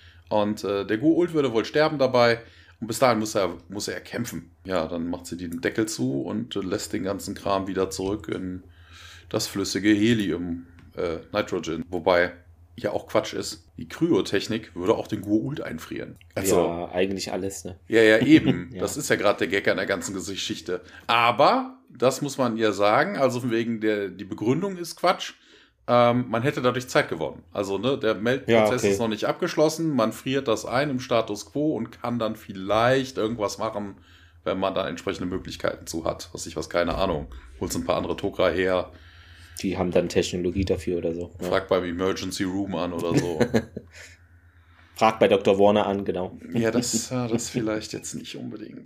Und der Goa'uld würde wohl sterben dabei. Und bis dahin muss er kämpfen. Ja, dann macht sie den Deckel zu und lässt den ganzen Kram wieder zurück in das flüssige Helium, Nitrogen. Wobei ja auch Quatsch ist. Die Kryotechnik würde auch den Goa'uld einfrieren. Also, ja, eigentlich alles, ne? Ja, eben. Ja. Das ist ja gerade der Gag an der ganzen Geschichte. Aber, das muss man ihr sagen, also von wegen die Begründung ist Quatsch. Man hätte dadurch Zeit gewonnen. Also der Meldprozess ist noch nicht abgeschlossen. Man friert das ein im Status Quo und kann dann vielleicht irgendwas machen, wenn man da entsprechende Möglichkeiten zu hat. Keine Ahnung. Holst ein paar andere Tok'ra her. Die haben dann Technologie dafür oder so. Ja. Frag beim Emergency Room an oder so. Frag bei Dr. Warner an, genau. Ja, das vielleicht jetzt nicht unbedingt.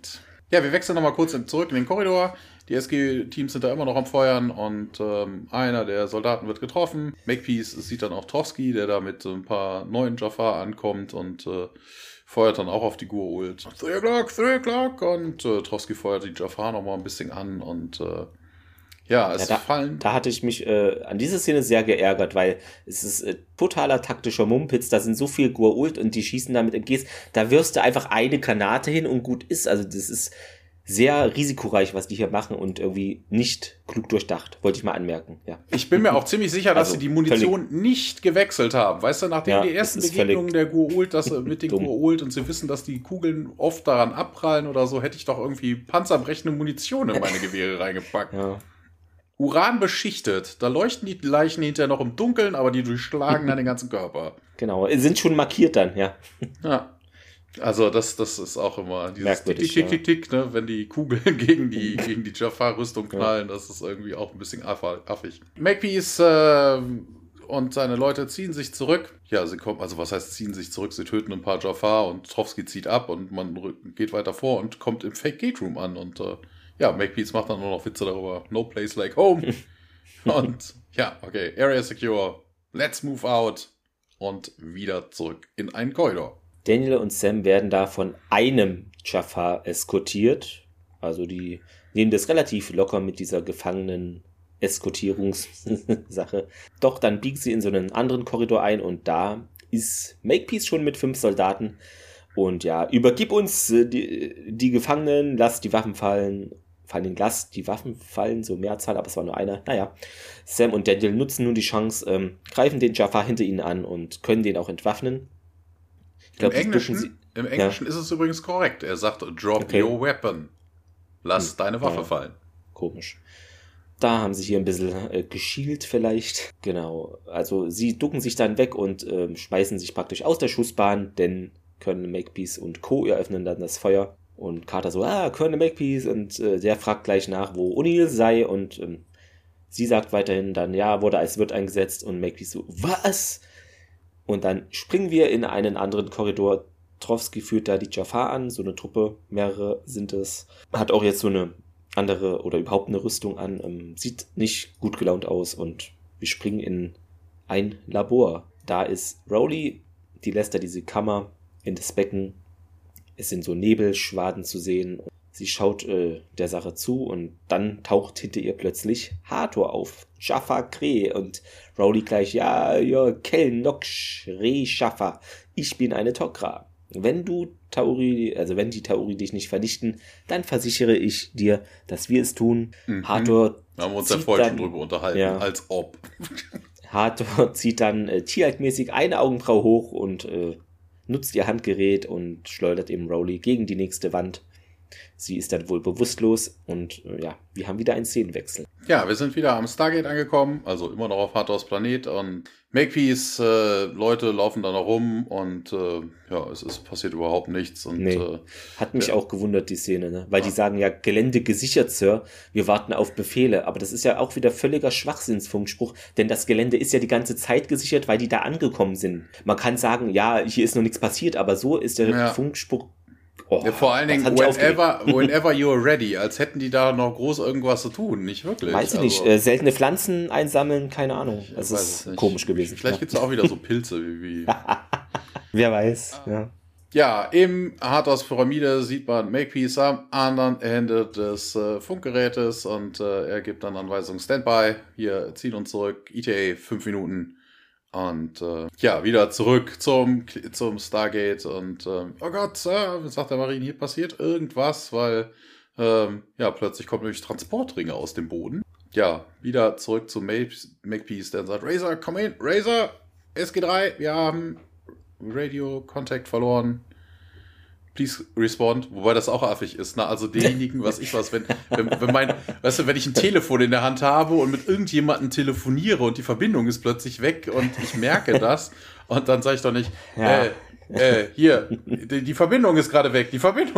Ja, wir wechseln nochmal kurz zurück in den Korridor. Die SG-Teams sind da immer noch am Feuern und einer der Soldaten wird getroffen. Makepeace sieht dann auch Trotsky, der da mit ein paar neuen Jafar ankommt und feuert dann auch auf die Gur-Ult. 3 o'clock und Trotsky feuert die Jafar nochmal ein bisschen an und fallen. Da hatte ich mich an diese Szene sehr geärgert, weil es ist totaler taktischer Mumpitz. Da sind so viel Gur-Ult und die schießen damit MGs. Da wirfst du einfach eine Granate hin und gut ist. Also das ist sehr risikoreich, was die hier machen und irgendwie nicht klug durchdacht. Wollte ich mal anmerken, ja. Ich bin mir auch ziemlich sicher, dass sie die Munition nicht gewechselt haben. Weißt du, nachdem die ersten Begegnungen der Gur-Ult, mit den Gur-Ult und sie wissen, dass die Kugeln oft daran abprallen oder so, hätte ich doch irgendwie panzerbrechende Munition in meine Gewehre reingepackt. Ja. Uran beschichtet. Da leuchten die Leichen hinterher noch im Dunkeln, aber die durchschlagen dann den ganzen Körper. Genau, sind schon markiert dann, ja. Ja. Also das ist auch immer dieses Tick, ne? Wenn die Kugeln gegen die Jafar-Rüstung knallen, das ist irgendwie auch ein bisschen affig. Makepeace und seine Leute ziehen sich zurück. Ja, sie kommen, also was heißt ziehen sich zurück? Sie töten ein paar Jafar und Trotsky zieht ab und man geht weiter vor und kommt im Fake-Gate-Room an und Makepeace macht dann nur noch Witze darüber. No place like home. Und okay, Area secure. Let's move out. Und wieder zurück in einen Korridor. Daniel und Sam werden da von einem Jafar eskortiert. Also die nehmen das relativ locker mit dieser Gefangenen-Eskortierungssache. Doch dann biegen sie in so einen anderen Korridor ein und da ist Makepeace schon mit 5 Soldaten. Und ja, übergib uns die Gefangenen, lass die Waffen fallen. Vor allem lasst die Waffen fallen, so Mehrzahl, aber es war nur einer. Naja, Sam und Daniel nutzen nun die Chance, greifen den Jafar hinter ihnen an und können den auch entwaffnen. Im Englischen ist es übrigens korrekt. Er sagt, drop your weapon. Lass deine Waffe fallen. Komisch. Da haben sie hier ein bisschen geschielt vielleicht. Genau, also sie ducken sich dann weg und schmeißen sich praktisch aus der Schussbahn, denn Colonel Makepeace und Co. eröffnen dann das Feuer. Und Carter so, Colonel Makepeace und der fragt gleich nach, wo O'Neill sei und sie sagt weiterhin dann, es wird eingesetzt und Makepeace so, was? Und dann springen wir in einen anderen Korridor. Trotsky führt da die Jafar an, so eine Truppe, mehrere sind es. Hat auch jetzt so eine andere oder überhaupt eine Rüstung an, sieht nicht gut gelaunt aus und wir springen in ein Labor. Da ist Rowley, die lässt da diese Kammer in das Becken. Es sind so Nebelschwaden zu sehen. Sie schaut der Sache zu und dann taucht hinter ihr plötzlich Hathor auf. Jafar Kree und Rowley gleich, Kel Noksh Re Jafar. Ich bin eine Tok'ra. Wenn die Tauri dich nicht vernichten, dann versichere ich dir, dass wir es tun. Hathor da haben wir uns ja vorhin schon drüber unterhalten, als ob. Hathor zieht dann tierhaltmäßig eine Augenbraue hoch und nutzt ihr Handgerät und schleudert eben Rowley gegen die nächste Wand. Sie ist dann wohl bewusstlos und wir haben wieder einen Szenenwechsel. Ja, wir sind wieder am Stargate angekommen, also immer noch auf Hathors Planet und Makepeace, Leute laufen da noch rum und es passiert überhaupt nichts. Und, hat mich auch gewundert, die Szene, ne? Weil die sagen Gelände gesichert, Sir, wir warten auf Befehle, aber das ist ja auch wieder völliger Schwachsinnsfunkspruch, denn das Gelände ist ja die ganze Zeit gesichert, weil die da angekommen sind. Man kann sagen, hier ist noch nichts passiert, aber so ist der Funkspruch. Vor allen Dingen, whenever you're ready, als hätten die da noch groß irgendwas zu tun, nicht wirklich. Weiß ich nicht, seltene Pflanzen einsammeln, keine Ahnung. Das ist komisch gewesen. Vielleicht gibt es auch wieder so Pilze wie. Wer weiß, Ja, im Hathors Pyramide sieht man Makepeace am anderen Ende des Funkgerätes und er gibt dann Anweisung Standby, hier ziehen uns zurück, ETA 5 Minuten. Und wieder zurück zum Stargate und oh Gott, sagt der Marine, hier passiert irgendwas, weil plötzlich kommen nämlich Transportringe aus dem Boden. Ja, wieder zurück zu Makepeace, der sagt, Razor, komm in, Razor, SG3, wir haben Radio-Contact verloren. Please respond, wobei das auch affig ist, ne? Also denjenigen, wenn ich ein Telefon in der Hand habe und mit irgendjemandem telefoniere und die Verbindung ist plötzlich weg und ich merke das und dann sage ich doch nicht, hier, die Verbindung ist gerade weg,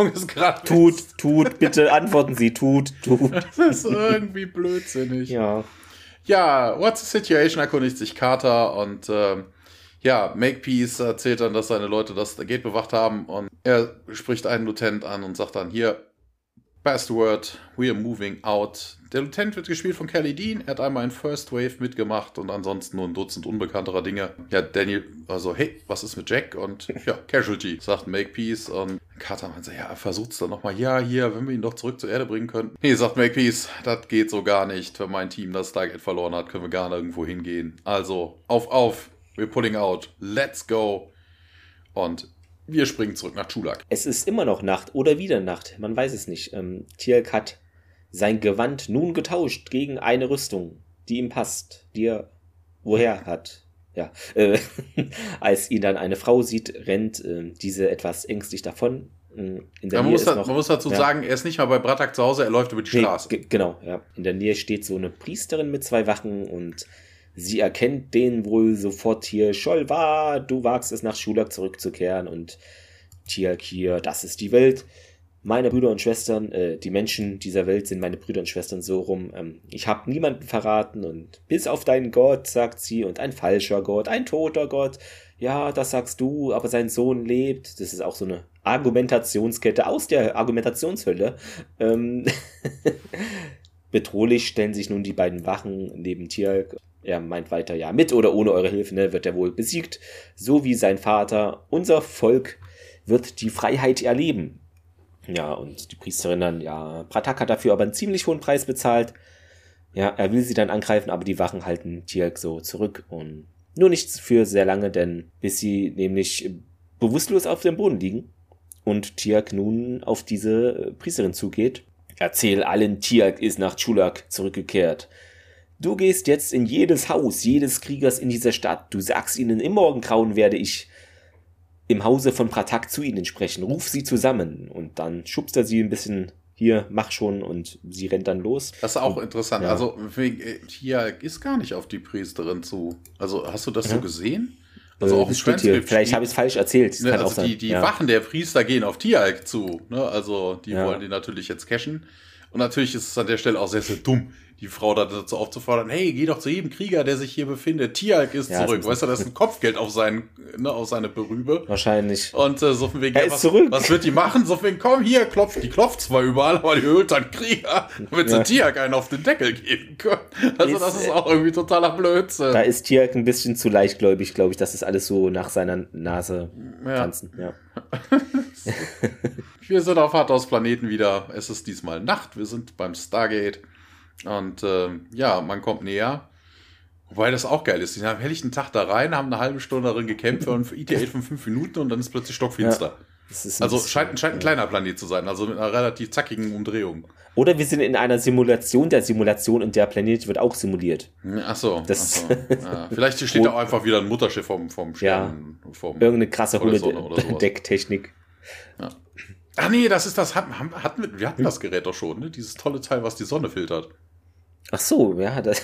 Tut, bitte antworten Sie, tut. Das ist irgendwie blödsinnig. Ja, what's the situation, erkundigt sich Carter und Makepeace erzählt dann, dass seine Leute das Gate bewacht haben und er spricht einen Lieutenant an und sagt dann, hier, Password, we are moving out. Der Lieutenant wird gespielt von Kelly Dean. Er hat einmal in First Wave mitgemacht und ansonsten nur ein Dutzend unbekannterer Dinge. Ja, Daniel, also, hey, was ist mit Jack? Und ja, Casualty, sagt Makepeace. Und Carter meint so, ja, versucht's dann nochmal. Ja, hier, wenn wir ihn doch zurück zur Erde bringen könnten. Nee, sagt Makepeace, das geht so gar nicht. Wenn mein Team das Stargate verloren hat, können wir gar nirgendwo hingehen. Also, auf, we're pulling out. Let's go. Und wir springen zurück nach Chulak. Es ist immer noch Nacht oder wieder Nacht. Man weiß es nicht. Teal'c hat sein Gewand nun getauscht gegen eine Rüstung, die ihm passt, die er woher hat. Ja, als ihn dann eine Frau sieht, rennt diese etwas ängstlich davon. Man muss dazu sagen, er ist nicht mal bei Bratak zu Hause, er läuft über die Straße. Genau, ja. In der Nähe steht so eine Priesterin mit 2 Wachen und sie erkennt den wohl sofort hier. Sholva, du wagst es nach Chulak zurückzukehren und Teal'c hier, das ist die Welt. Meine Brüder und Schwestern, die Menschen dieser Welt sind meine Brüder und Schwestern so rum. Ich habe niemanden verraten und bis auf deinen Gott, sagt sie, und ein falscher Gott, ein toter Gott. Ja, das sagst du, aber sein Sohn lebt. Das ist auch so eine Argumentationskette aus der Argumentationshölle. Bedrohlich stellen sich nun die beiden Wachen neben Teal'c. Er meint weiter, ja, mit oder ohne eure Hilfe, ne, wird er wohl besiegt. So wie sein Vater. Unser Volk wird die Freiheit erleben. Ja, und die Priesterin dann, ja, Bratak hat dafür aber einen ziemlich hohen Preis bezahlt. Ja, er will sie dann angreifen, aber die Wachen halten Teal'c so zurück. Und nur nicht für sehr lange, denn bis sie nämlich bewusstlos auf dem Boden liegen und Teal'c nun auf diese Priesterin zugeht. Erzähl allen, Teal'c ist nach Chulak zurückgekehrt. Du gehst jetzt in jedes Haus, jedes Kriegers in dieser Stadt. Du sagst ihnen, im Morgengrauen werde ich im Hause von Bratak zu ihnen sprechen. Ruf sie zusammen. Und dann schubst er sie ein bisschen, hier, mach schon, und sie rennt dann los. Das ist auch interessant. Ja. Also, Teal'c ist gar nicht auf die Priesterin zu. Also, hast du das so gesehen? Also auch im Transcript. Vielleicht habe ich es falsch erzählt. Ne, also die Wachen der Priester gehen auf Teal'c zu. Ne? Also, die wollen die natürlich jetzt cashen. Und natürlich ist es an der Stelle auch sehr, sehr dumm, die Frau dazu aufzufordern, hey, geh doch zu jedem Krieger, der sich hier befindet. Teal'c ist zurück. Weißt du, das ist ein Kopfgeld auf seine Berübe. Wahrscheinlich. Und so von wegen, was wird die machen? So von wegen, komm hier, die klopft zwar überall, aber die höhlt dann Krieger, damit sie Teal'c einen auf den Deckel geben können. Also das ist auch irgendwie totaler Blödsinn. Da ist Teal'c ein bisschen zu leichtgläubig, glaube ich, dass es alles so nach seiner Nase tanzen. Ja. Wir sind auf Hartos Planeten wieder. Es ist diesmal Nacht. Wir sind beim Stargate. Und man kommt näher. Wobei das auch geil ist. Die haben helllichten Tag da rein, haben eine halbe Stunde darin gekämpft und ETA von 5 Minuten und dann ist plötzlich stockfinster. Ja, also scheint ein kleiner Planet zu sein, also mit einer relativ zackigen Umdrehung. Oder wir sind in einer Simulation der Simulation und der Planet wird auch simuliert. Ach so. Ja. Vielleicht steht da auch einfach wieder ein Mutterschiff vom Stern. Irgendeine krasse Decktechnik. Ja. Ach nee, das ist das. Wir hatten das Gerät doch schon, ne? Dieses tolle Teil, was die Sonne filtert. Ach so, ja, das.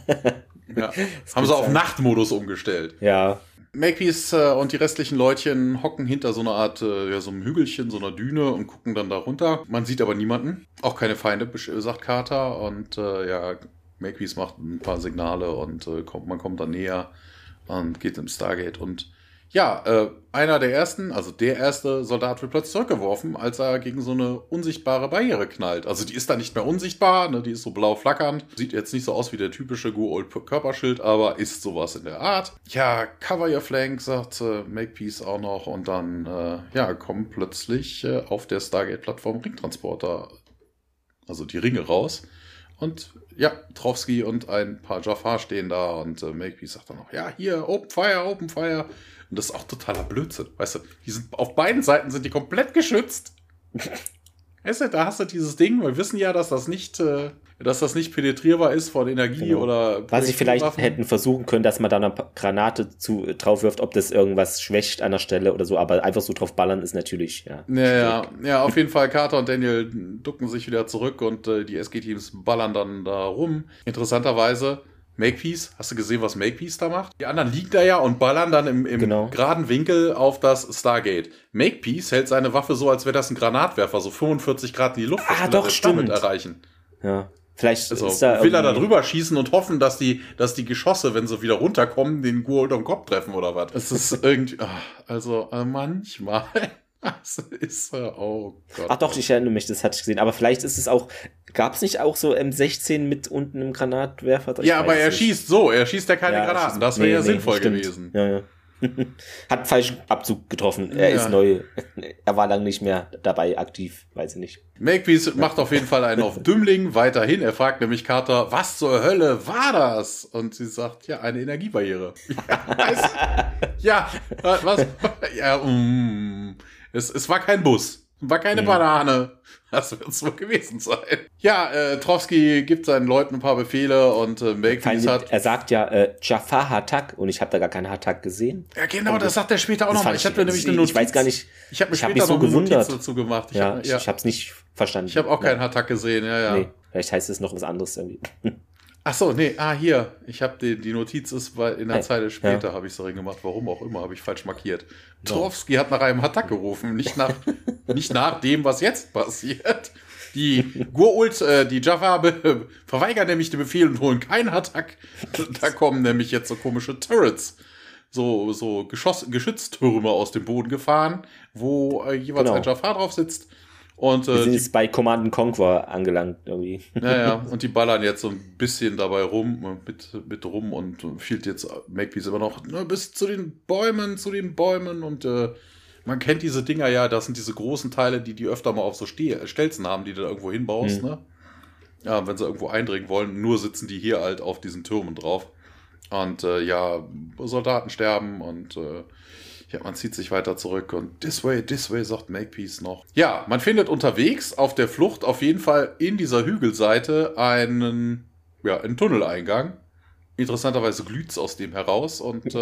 Haben sie auf Nachtmodus umgestellt. Ja. Makepeace und die restlichen Leutchen hocken hinter so einer Art, so einem Hügelchen, so einer Düne und gucken dann da runter. Man sieht aber niemanden. Auch keine Feinde, sagt Carter. Und Makepeace macht ein paar Signale und man kommt dann näher und geht im Stargate. Und einer der ersten, also der erste Soldat wird plötzlich zurückgeworfen, als er gegen so eine unsichtbare Barriere knallt. Also die ist da nicht mehr unsichtbar, ne? Die ist so blau flackernd. Sieht jetzt nicht so aus wie der typische Go-Old-Körperschild, aber ist sowas in der Art. Ja, cover your flank, sagt Makepeace auch noch. Und dann kommen plötzlich auf der Stargate-Plattform Ringtransporter, also die Ringe raus. Und Trowski und ein paar Jafar stehen da und Makepeace sagt dann noch, ja, hier, Open Fire. Und das ist auch totaler Blödsinn. Weißt du, auf beiden Seiten sind die komplett geschützt. Weißt du, da hast du dieses Ding, wir wissen ja, dass das nicht penetrierbar ist von Energie oder... Was sie vielleicht hätten versuchen können, dass man da eine Granate drauf wirft, ob das irgendwas schwächt an der Stelle oder so, aber einfach so drauf ballern ist natürlich, Ja, auf jeden Fall, Carter und Daniel ducken sich wieder zurück und die SG-Teams ballern dann da rum. Interessanterweise, Makepeace, hast du gesehen, was Makepeace da macht? Die anderen liegen da ja und ballern dann im geraden Winkel auf das Stargate. Makepeace hält seine Waffe so, als wäre das ein Granatwerfer, so 45 Grad in die Luft. Doch, stimmt. Damit erreichen. Ja, vielleicht will er da drüber schießen und hoffen, dass die Geschosse, wenn sie wieder runterkommen, den Gurt am Kopf treffen oder was. Es ist irgendwie, manchmal. Das ist oh Gott. Ach doch, ich erinnere mich, das hatte ich gesehen. Aber vielleicht ist es auch, gab es nicht auch so M16 mit unten einem Granatwerfer? Ja, aber er schießt ja keine Granaten. Das wäre ja sinnvoll gewesen. Ja. Hat falschen Abzug getroffen. Er ist neu. Er war lange nicht mehr dabei aktiv, weiß ich nicht. Makepeace macht auf jeden Fall einen auf Dümmling weiterhin. Er fragt nämlich Carter, was zur Hölle war das? Und sie sagt, ja, eine Energiebarriere. Was? Ja, es war kein Bus. War keine Banane. Das wird es wohl gewesen sein. Ja, Trofsky gibt seinen Leuten ein paar Befehle und Makepeace hat... Er sagt ja Jafar Hatak und ich habe da gar keinen Hatak gesehen. Ja, genau, das sagt er später auch nochmal. Ich habe nämlich eine Notiz. Ich weiß gar nicht. Ich habe mich so gewundert dazu gemacht. Ich habe es nicht verstanden. Ich habe auch keinen Hatak gesehen, ja. Nee, vielleicht heißt es noch was anderes irgendwie. Ach so, nee, hier. Ich habe die Notiz ist in der Zeile später habe ich so reingemacht. Warum auch immer, habe ich falsch markiert. Trofsky hat nach einem Hatak gerufen, nicht nach dem, was jetzt passiert. Die Gur-Ult, die Jaffa verweigern nämlich den Befehl und holen keinen Hatak. Da kommen nämlich jetzt so komische Turrets, so Geschütztürme aus dem Boden gefahren, wo jeweils ein Jaffa drauf sitzt. Und, wir sind jetzt bei Command & Conquer angelangt irgendwie. Ja, und die ballern jetzt so ein bisschen dabei rum, mit rum und fehlt jetzt Makepeace immer noch bis zu den Bäumen und man kennt diese Dinger ja, das sind diese großen Teile, die öfter mal auf so Stelzen haben, die du da irgendwo hinbaust, ne? Ja, wenn sie irgendwo eindringen wollen, nur sitzen die hier halt auf diesen Türmen drauf. Und Soldaten sterben und man zieht sich weiter zurück und this way, sagt Makepeace noch. Ja, man findet unterwegs auf der Flucht auf jeden Fall in dieser Hügelseite einen Tunneleingang. Interessanterweise glüht's aus dem heraus und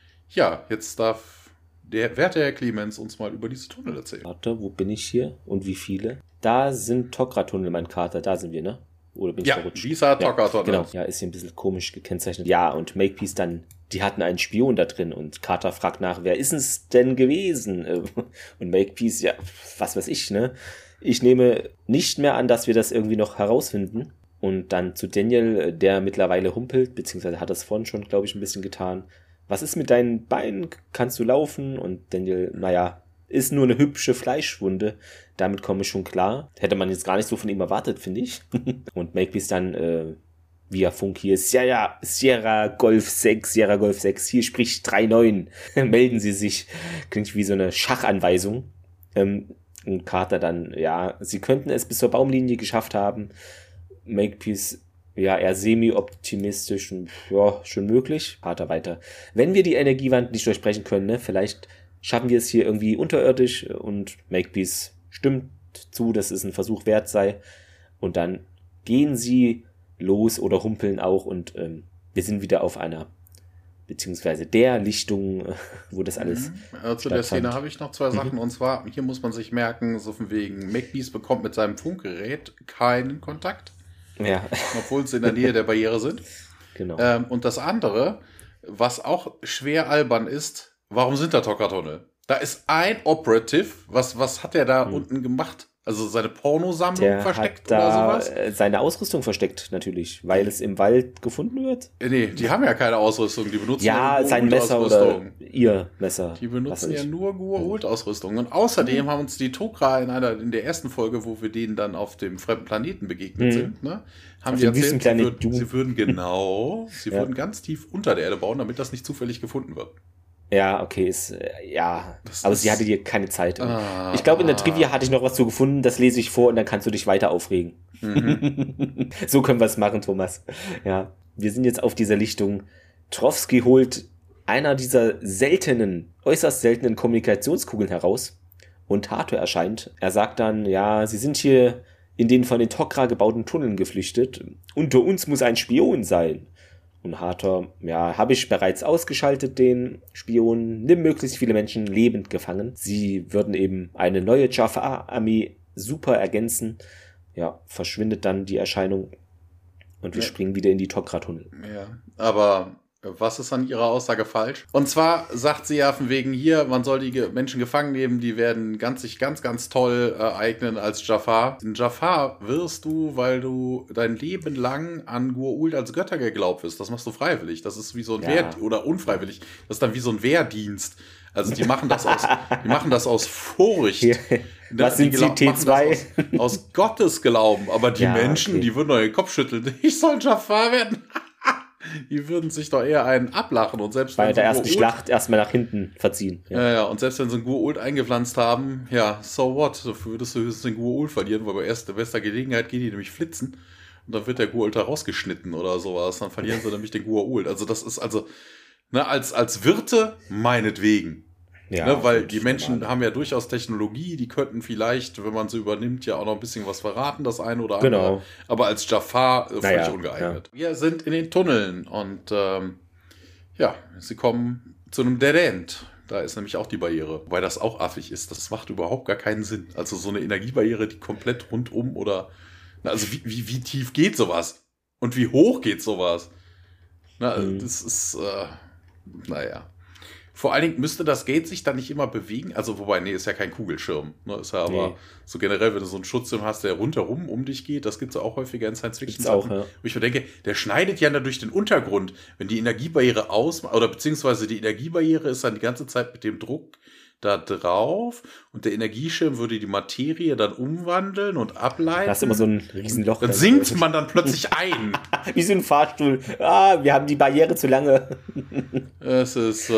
jetzt darf der werte Herr Clemens uns mal über diese Tunnel erzählen. Warte, wo bin ich hier und wie viele? Da sind Tok'ra-Tunnel, mein Kater, da sind wir, ne? Oder bin ich verrutscht? Dieser Tok'ra-Tunnel. Genau, ja, ist hier ein bisschen komisch gekennzeichnet. Ja, und Makepeace dann, die hatten einen Spion da drin und Carter fragt nach, wer ist es denn gewesen? Und Makepeace, ja, was weiß ich, ne? Ich nehme nicht mehr an, dass wir das irgendwie noch herausfinden. Und dann zu Daniel, der mittlerweile humpelt, beziehungsweise hat das vorhin schon, glaube ich, ein bisschen getan. Was ist mit deinen Beinen? Kannst du laufen? Und Daniel, ist nur eine hübsche Fleischwunde. Damit komme ich schon klar. Hätte man jetzt gar nicht so von ihm erwartet, finde ich. Und Makepeace dann via Funk hier, Sierra Golf 6, hier spricht 39. Melden Sie sich. Klingt wie so eine Schachanweisung. Und Carter dann, sie könnten es bis zur Baumlinie geschafft haben. Makepeace, eher semi-optimistisch und schon möglich. Carter weiter. Wenn wir die Energiewand nicht durchbrechen können, ne, vielleicht schaffen wir es hier irgendwie unterirdisch und Makepeace stimmt zu, dass es ein Versuch wert sei. Und dann gehen sie los oder humpeln auch und wir sind wieder auf einer, beziehungsweise der Lichtung, wo das alles zu der Szene habe ich noch zwei Sachen und zwar, hier muss man sich merken, so von wegen, Makepeace bekommt mit seinem Funkgerät keinen Kontakt. Ja. Obwohl sie in der Nähe der Barriere sind. Genau. Und das andere, was auch schwer albern ist, warum sind da Tok'ra-Tunnel? Da ist ein Operative, was hat der da unten gemacht? Also seine Pornosammlung versteckt oder sowas? Seine Ausrüstung versteckt natürlich, weil es im Wald gefunden wird. Nee, die haben ja keine Ausrüstung, die benutzen sein Messer oder ihr Messer. Die benutzen ja nur Gur-Ult-Ausrüstung. Und außerdem haben uns die Tok'ra in der ersten Folge, wo wir denen dann auf dem fremden Planeten begegnet sind, ne, haben die erzählt, sie würden ganz tief unter der Erde bauen, damit das nicht zufällig gefunden wird. Ja, okay, aber sie hatte hier keine Zeit. Ich glaube, in der Trivia hatte ich noch was zu gefunden, das lese ich vor und dann kannst du dich weiter aufregen. So können wir es machen, Thomas. Ja, wir sind jetzt auf dieser Lichtung. Trofsky holt einer dieser äußerst seltenen Kommunikationskugeln heraus und Hathor erscheint. Er sagt dann, sie sind hier in den von den Tok'ra gebauten Tunneln geflüchtet. Unter uns muss ein Spion sein. Und Hathor, habe ich bereits ausgeschaltet, den Spion, nimm möglichst viele Menschen lebend gefangen. Sie würden eben eine neue Jaffa-Armee super ergänzen. Ja, verschwindet dann die Erscheinung und wir springen wieder in die Tok'ra-Tunnel. Ja, aber Was ist an ihrer Aussage falsch? Und zwar sagt sie ja von wegen hier, man soll die Menschen gefangen nehmen, die werden sich ganz, ganz toll eignen als Jafar. Ein Jafar wirst du, weil du dein Leben lang an Goa'uld als Götter geglaubt wirst. Das machst du freiwillig. Das ist wie so ein oder unfreiwillig. Das ist dann wie so ein Wehrdienst. Also die machen das aus Furcht. Was sind sie, T2? Aus Gottes Glauben. Aber die Menschen, die würden doch den Kopf schütteln. Ich soll Jafar werden. Die würden sich doch eher einen ablachen. Und selbst bei der ersten Schlacht erstmal nach hinten verziehen. Ja, und selbst wenn sie einen Goa'uld eingepflanzt haben, ja, so what? Dafür würdest du höchstens den Goa'uld verlieren, weil bei bester Gelegenheit gehen die nämlich flitzen. Und dann wird der Goa'uld da rausgeschnitten oder sowas. Dann verlieren sie nämlich den Goa'uld. Also das ist als Wirte meinetwegen. Ja, ne, weil die Menschen haben ja durchaus Technologie, die könnten vielleicht, wenn man sie übernimmt, ja auch noch ein bisschen was verraten, das eine oder andere. Genau. Aber als Jafar völlig ungeeignet. Ja. Wir sind in den Tunneln und sie kommen zu einem Dead End. Da ist nämlich auch die Barriere. Wobei das auch affig ist. Das macht überhaupt gar keinen Sinn. Also so eine Energiebarriere, die komplett rundum oder... Also wie tief geht sowas? Und wie hoch geht sowas? Das ist... Vor allen Dingen müsste das Gate sich dann nicht immer bewegen. Also, wobei, ist ja kein Kugelschirm. Ne? Ist ja aber so generell, wenn du so einen Schutzschirm hast, der rundherum um dich geht, das gibt es ja auch häufiger in Science-Fiction-Sachen. Wo ich mir denke, der schneidet ja dann durch den Untergrund. Wenn die Energiebarriere beziehungsweise die Energiebarriere ist dann die ganze Zeit mit dem Druck da drauf und der Energieschirm würde die Materie dann umwandeln und ableiten. Da ist immer so ein Riesenloch. Dann sinkt man dann plötzlich ein. Wie so ein Fahrstuhl. Wir haben die Barriere zu lange. Es ist,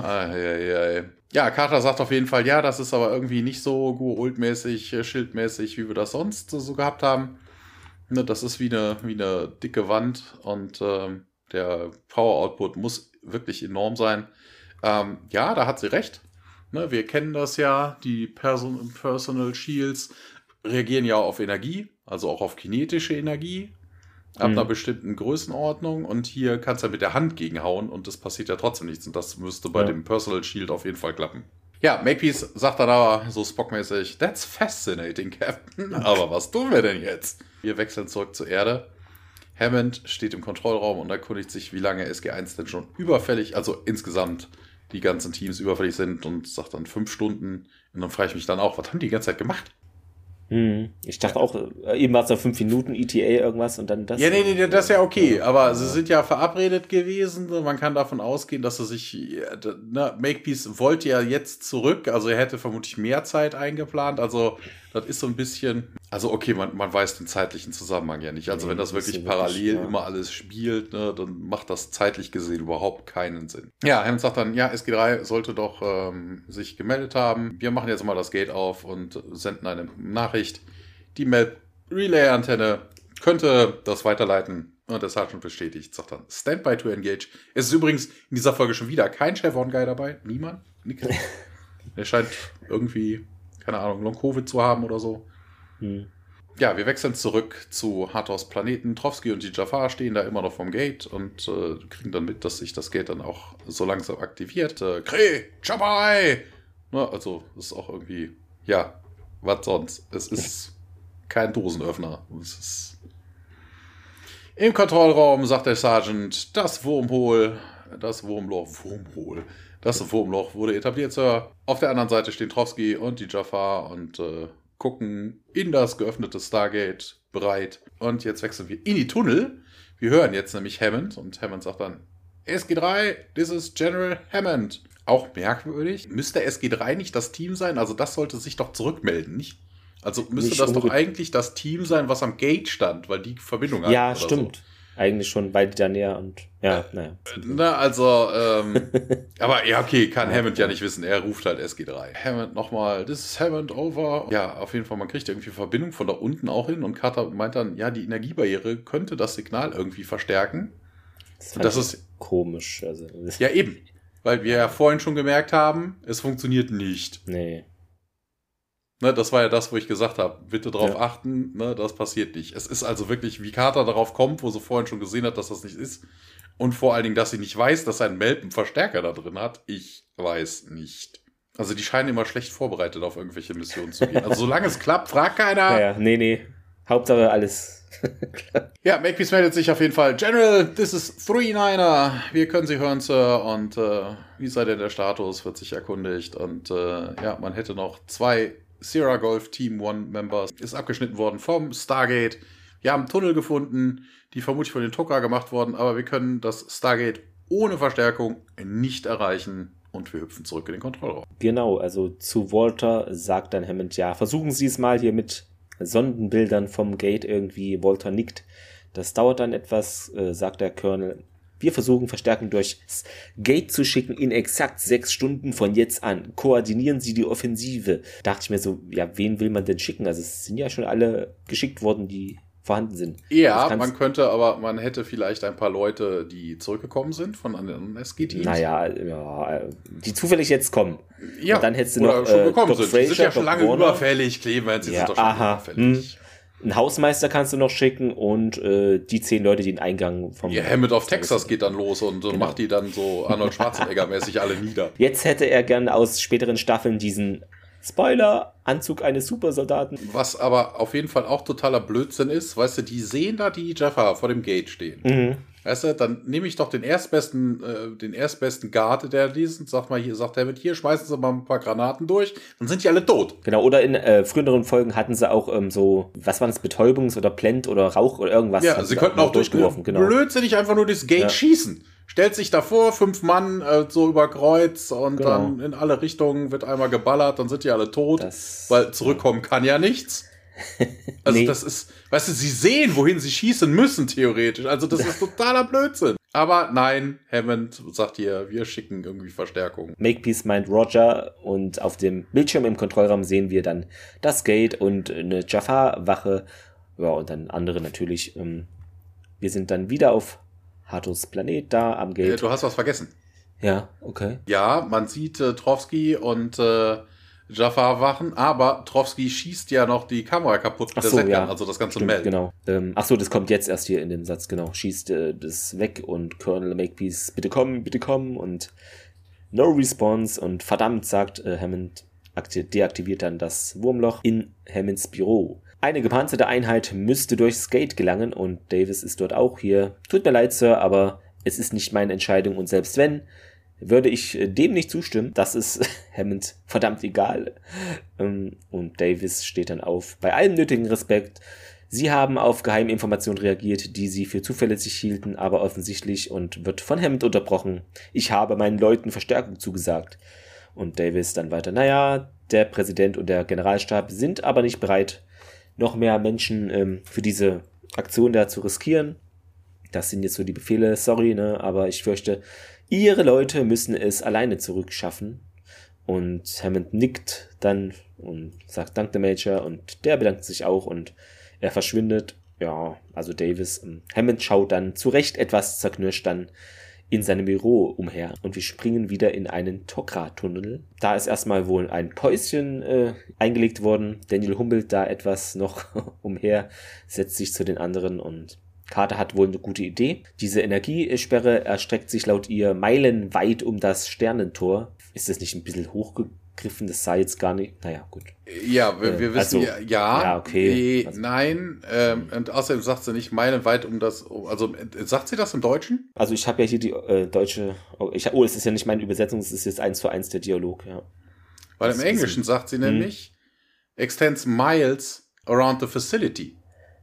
Ja, Carter sagt auf jeden Fall, ja, das ist aber irgendwie nicht so Goa'uld-mäßig, schildmäßig, wie wir das sonst so gehabt haben. Ne, das ist wie eine dicke Wand und der Power-Output muss wirklich enorm sein. Da hat sie recht. Ne, wir kennen das ja, die Personal Shields reagieren ja auf Energie, also auch auf kinetische Energie, ab einer bestimmten Größenordnung und hier kannst du ja mit der Hand gegenhauen und es passiert ja trotzdem nichts und das müsste bei dem Personal Shield auf jeden Fall klappen. Ja, Makepeace sagt dann aber so Spock-mäßig, that's fascinating, Captain, aber was tun wir denn jetzt? Wir wechseln zurück zur Erde. Hammond steht im Kontrollraum und erkundigt sich, wie lange SG-1 denn schon überfällig, also insgesamt die ganzen Teams überfällig sind und sagt dann 5 Stunden. Und dann frage ich mich dann auch, was haben die ganze Zeit gemacht? Ich dachte auch, eben war es noch 5 Minuten ETA irgendwas und dann das. Ja, nee, das ist ja okay, aber sie sind ja verabredet gewesen. Man kann davon ausgehen, dass sie sich, Makepeace wollte ja jetzt zurück, also er hätte vermutlich mehr Zeit eingeplant, also das ist so ein bisschen, also okay, man weiß den zeitlichen Zusammenhang ja nicht, also wenn das wirklich parallel immer alles spielt, ne, dann macht das zeitlich gesehen überhaupt keinen Sinn. Ja, Hammond sagt dann, ja, SG3 sollte doch sich gemeldet haben, wir machen jetzt mal das Gate auf und senden eine Nachricht, die Relay-Antenne könnte das weiterleiten. Und der Sergeant bestätigt, sagt dann, Standby to engage. Es ist übrigens in dieser Folge schon wieder kein Chevron-Guy dabei. Niemand? Nix. Der scheint irgendwie, keine Ahnung, Long-Covid zu haben oder so. Ja, wir wechseln zurück zu Hathors Planeten. Trowski und die Jafar stehen da immer noch vom Gate und kriegen dann mit, dass sich das Gate dann auch so langsam aktiviert. Kree, Chabai! Also, das ist auch irgendwie, ja, was sonst? Es ist kein Dosenöffner. Es ist im Kontrollraum sagt der Sergeant, das Wurmloch wurde etabliert, Sir. Auf der anderen Seite stehen Trowski und die Jafar und gucken in das geöffnete Stargate bereit. Und jetzt wechseln wir in die Tunnel. Wir hören jetzt nämlich Hammond und Hammond sagt dann, SG3, this is General Hammond. Auch merkwürdig. Müsste SG3 nicht das Team sein? Also das sollte sich doch zurückmelden, nicht? Also müsste nicht das doch eigentlich das Team sein, was am Gate stand, weil die Verbindung hat. Ja, stimmt. So. Eigentlich schon beide da näher und naja. Aber ja, okay, kann Hammond ja nicht wissen. Er ruft halt SG3. Hammond nochmal, this is Hammond, over. Ja, auf jeden Fall, man kriegt irgendwie Verbindung von da unten auch hin und Carter meint dann, ja, die Energiebarriere könnte das Signal irgendwie verstärken. Das ist komisch. Also. Ja, eben. Weil wir ja vorhin schon gemerkt haben, es funktioniert nicht. Nee. Ne, das war ja das, wo ich gesagt habe, bitte darauf achten, ne, das passiert nicht. Es ist also wirklich, wie Carter darauf kommt, wo sie vorhin schon gesehen hat, dass das nicht ist. Und vor allen Dingen, dass sie nicht weiß, dass ein Melp einen Verstärker da drin hat. Ich weiß nicht. Also die scheinen immer schlecht vorbereitet auf irgendwelche Missionen zu gehen. Also solange es klappt, fragt keiner. Nee. Hauptsache alles Ja, Makepeace meldet sich auf jeden Fall. General, this is 3-9er. Wir können Sie hören, Sir. Und wie sei denn der Status? Wird sich erkundigt. Und ja, man hätte noch 2 Sierra Golf Team 1 Members. Ist abgeschnitten worden vom Stargate. Wir haben einen Tunnel gefunden, die vermutlich von den Tok'ra gemacht wurden. Aber wir können das Stargate ohne Verstärkung nicht erreichen. Und wir hüpfen zurück in den Kontrollraum. Genau, also zu Walter sagt dann Hammond, ja, versuchen Sie es mal hier mit Sondenbildern vom Gate irgendwie. Walter nickt. Das dauert dann etwas, sagt der Colonel. Wir versuchen Verstärkung durchs Gate zu schicken in exakt 6 Stunden von jetzt an. Koordinieren Sie die Offensive. Dachte ich mir so, ja, wen will man denn schicken? Also es sind ja schon alle geschickt worden, die vorhanden sind. Ja, man hätte vielleicht ein paar Leute, die zurückgekommen sind von anderen SG-Teams. Naja, ja, die zufällig jetzt kommen. Ja, und dann hättest du oder noch schon gekommen sind. Fraser, die sind ja schon lange Warner. überfällig, Clemens, die sind doch schon überfällig. Einen Hausmeister kannst du noch schicken und die 10 Leute, die den Eingang vom... Ja, Hammond of Texas geht dann los und macht die dann so Arnold Schwarzenegger-mäßig alle nieder. Jetzt hätte er gern aus späteren Staffeln diesen Spoiler-Anzug eines Supersoldaten. Was aber auf jeden Fall auch totaler Blödsinn ist, weißt du, die sehen da die Jaffa vor dem Gate stehen. Mhm. Weißt du, dann nehme ich doch den erstbesten Guard, der diesen, sagt Hammond, hier, schmeißen Sie mal ein paar Granaten durch, dann sind die alle tot. Genau, oder in früheren Folgen hatten sie auch so, was waren das, Betäubungs- oder Blend- oder Rauch oder irgendwas. Ja, sie könnten auch durchgeworfen, genau. Blödsinnig einfach nur das Gate schießen. Stellt sich davor, 5 Mann so über Kreuz und dann in alle Richtungen wird einmal geballert, dann sind die alle tot, weil zurückkommen kann ja nichts. Also das ist, weißt du, sie sehen, wohin sie schießen müssen, theoretisch. Also das ist totaler Blödsinn. Aber nein, Hammond sagt hier, wir schicken irgendwie Verstärkung. Makepeace meint Roger und auf dem Bildschirm im Kontrollraum sehen wir dann das Gate und eine Jaffa-Wache. Ja, und dann andere natürlich. Wir sind dann wieder auf Hathors Planet da am Gate. Du hast was vergessen. Ja, okay. Ja, man sieht Trowski und Jaffa wachen, aber Trowski schießt ja noch die Kamera kaputt mit der Setgun, also das ganze Meld. Genau. Das kommt jetzt erst hier in dem Satz, genau. Schießt das weg und Colonel Makepeace, bitte kommen und no response und verdammt, sagt Hammond, deaktiviert dann das Wurmloch in Hammonds Büro. Eine gepanzerte Einheit müsste durchs Gate gelangen und Davis ist dort auch hier. Tut mir leid, Sir, aber es ist nicht meine Entscheidung und selbst wenn, würde ich dem nicht zustimmen. Das ist Hammond verdammt egal. Und Davis steht dann auf. Bei allem nötigen Respekt. Sie haben auf Geheiminformationen reagiert, die sie für zuverlässig hielten, aber offensichtlich und wird von Hammond unterbrochen. Ich habe meinen Leuten Verstärkung zugesagt. Und Davis dann weiter. Naja, der Präsident und der Generalstab sind aber nicht bereit, noch mehr Menschen für diese Aktion da zu riskieren. Das sind jetzt so die Befehle, sorry, ne, aber ich fürchte, Ihre Leute müssen es alleine zurückschaffen. Und Hammond nickt dann und sagt Dank der Major und der bedankt sich auch und er verschwindet. Ja, also Davis. Hammond schaut dann zu Recht etwas zerknirscht dann in seinem Büro umher und wir springen wieder in einen Tok'ra-Tunnel. Da ist erstmal wohl ein Päuschen eingelegt worden. Daniel humpelt da etwas noch umher, setzt sich zu den anderen und Carter hat wohl eine gute Idee. Diese Energiesperre erstreckt sich laut ihr meilenweit um das Sternentor. Ist das nicht ein bisschen hochgegriffen? Das sei jetzt gar nicht. Naja, gut. Ja, wir wissen also, ja, okay. Nein, und außerdem sagt sie nicht meilenweit um das. Also sagt sie das im Deutschen? Also ich habe ja hier die deutsche. Es ist ja nicht meine Übersetzung, es ist jetzt 1:1 der Dialog, ja. Weil im Englischen sagt sie nämlich extends miles around the facility.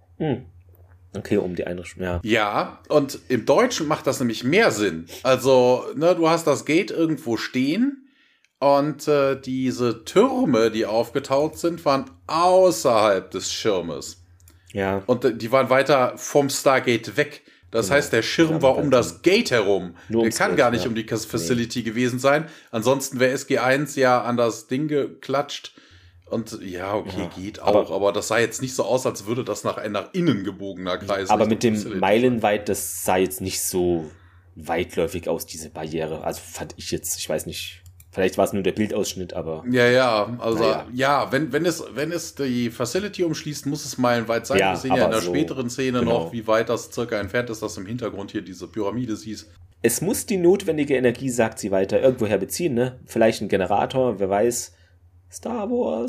Okay, um die Einrichtung, ja. Ja, und im Deutschen macht das nämlich mehr Sinn. Also, ne, du hast das Gate irgendwo stehen und diese Türme, die aufgetaucht sind, waren außerhalb des Schirmes. Ja. Und die waren weiter vom Stargate weg. Das heißt, der Schirm war um das Gate herum. Der kann gar nicht um die Facility gewesen sein. Ansonsten wäre SG-1 ja an das Ding geklatscht. Und ja, okay, geht auch. Aber das sah jetzt nicht so aus, als würde das nach innen gebogener Kreis. Aber mit dem Meilenweit, das sah jetzt nicht so weitläufig aus, diese Barriere. Also fand ich jetzt, ich weiß nicht, vielleicht war es nur der Bildausschnitt, aber... Ja, also wenn es die Facility umschließt, muss es meilenweit sein. Wir sehen ja in der späteren Szene noch, wie weit das circa entfernt ist, dass im Hintergrund hier diese Pyramide siehst. Es muss die notwendige Energie, sagt sie weiter, irgendwoher beziehen, ne? Vielleicht ein Generator, wer weiß... Star Wars.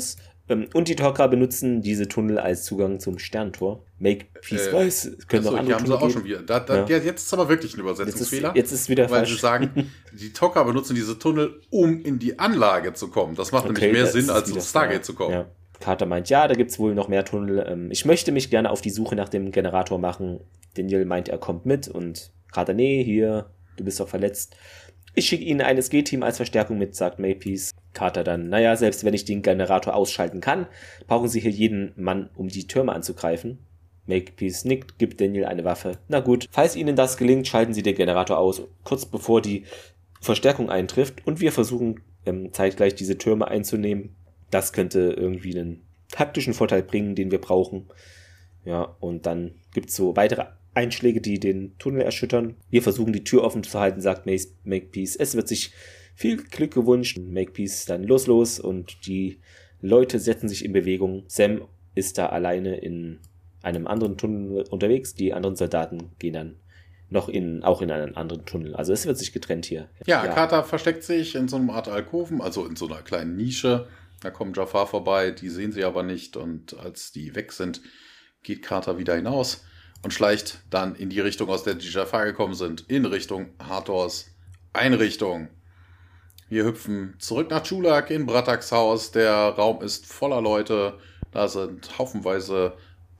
Und die Tok'ra benutzen diese Tunnel als Zugang zum Sterntor. Makepeace weiß, können noch andere Tunnel haben sie auch schon wieder. Jetzt ist aber wirklich ein Übersetzungsfehler. Jetzt ist wieder weil falsch. Sie sagen, die Tok'ra benutzen diese Tunnel, um in die Anlage zu kommen. Das macht nämlich mehr Sinn, als ins Stargate zu kommen. Ja. Carter meint, ja, da gibt es wohl noch mehr Tunnel. Ich möchte mich gerne auf die Suche nach dem Generator machen. Daniel meint, er kommt mit. Und Carter, nee, hier, du bist doch verletzt. Ich schicke Ihnen ein SG-Team als Verstärkung mit, sagt Makepeace. Carter dann, naja, selbst wenn ich den Generator ausschalten kann, brauchen Sie hier jeden Mann, um die Türme anzugreifen. Makepeace nickt, gibt Daniel eine Waffe. Na gut, falls Ihnen das gelingt, schalten Sie den Generator aus, kurz bevor die Verstärkung eintrifft und wir versuchen zeitgleich diese Türme einzunehmen. Das könnte irgendwie einen taktischen Vorteil bringen, den wir brauchen. Ja, und dann gibt es so weitere Einschläge, die den Tunnel erschüttern. Wir versuchen die Tür offen zu halten, sagt Makepeace. Es wird sich viel Glück gewünscht. Makepeace dann los und die Leute setzen sich in Bewegung. Sam ist da alleine in einem anderen Tunnel unterwegs. Die anderen Soldaten gehen dann auch in einen anderen Tunnel. Also es wird sich getrennt hier. Ja, Carter versteckt sich in so einer Art Alkoven, also in so einer kleinen Nische. Da kommt Jafar vorbei, die sehen sie aber nicht. Und als die weg sind, geht Carter wieder hinaus und schleicht dann in die Richtung, aus der die Jafar gekommen sind, in Richtung Hathors Einrichtung. Wir hüpfen zurück nach Chulak in Brataks Haus. Der Raum ist voller Leute. Da sind haufenweise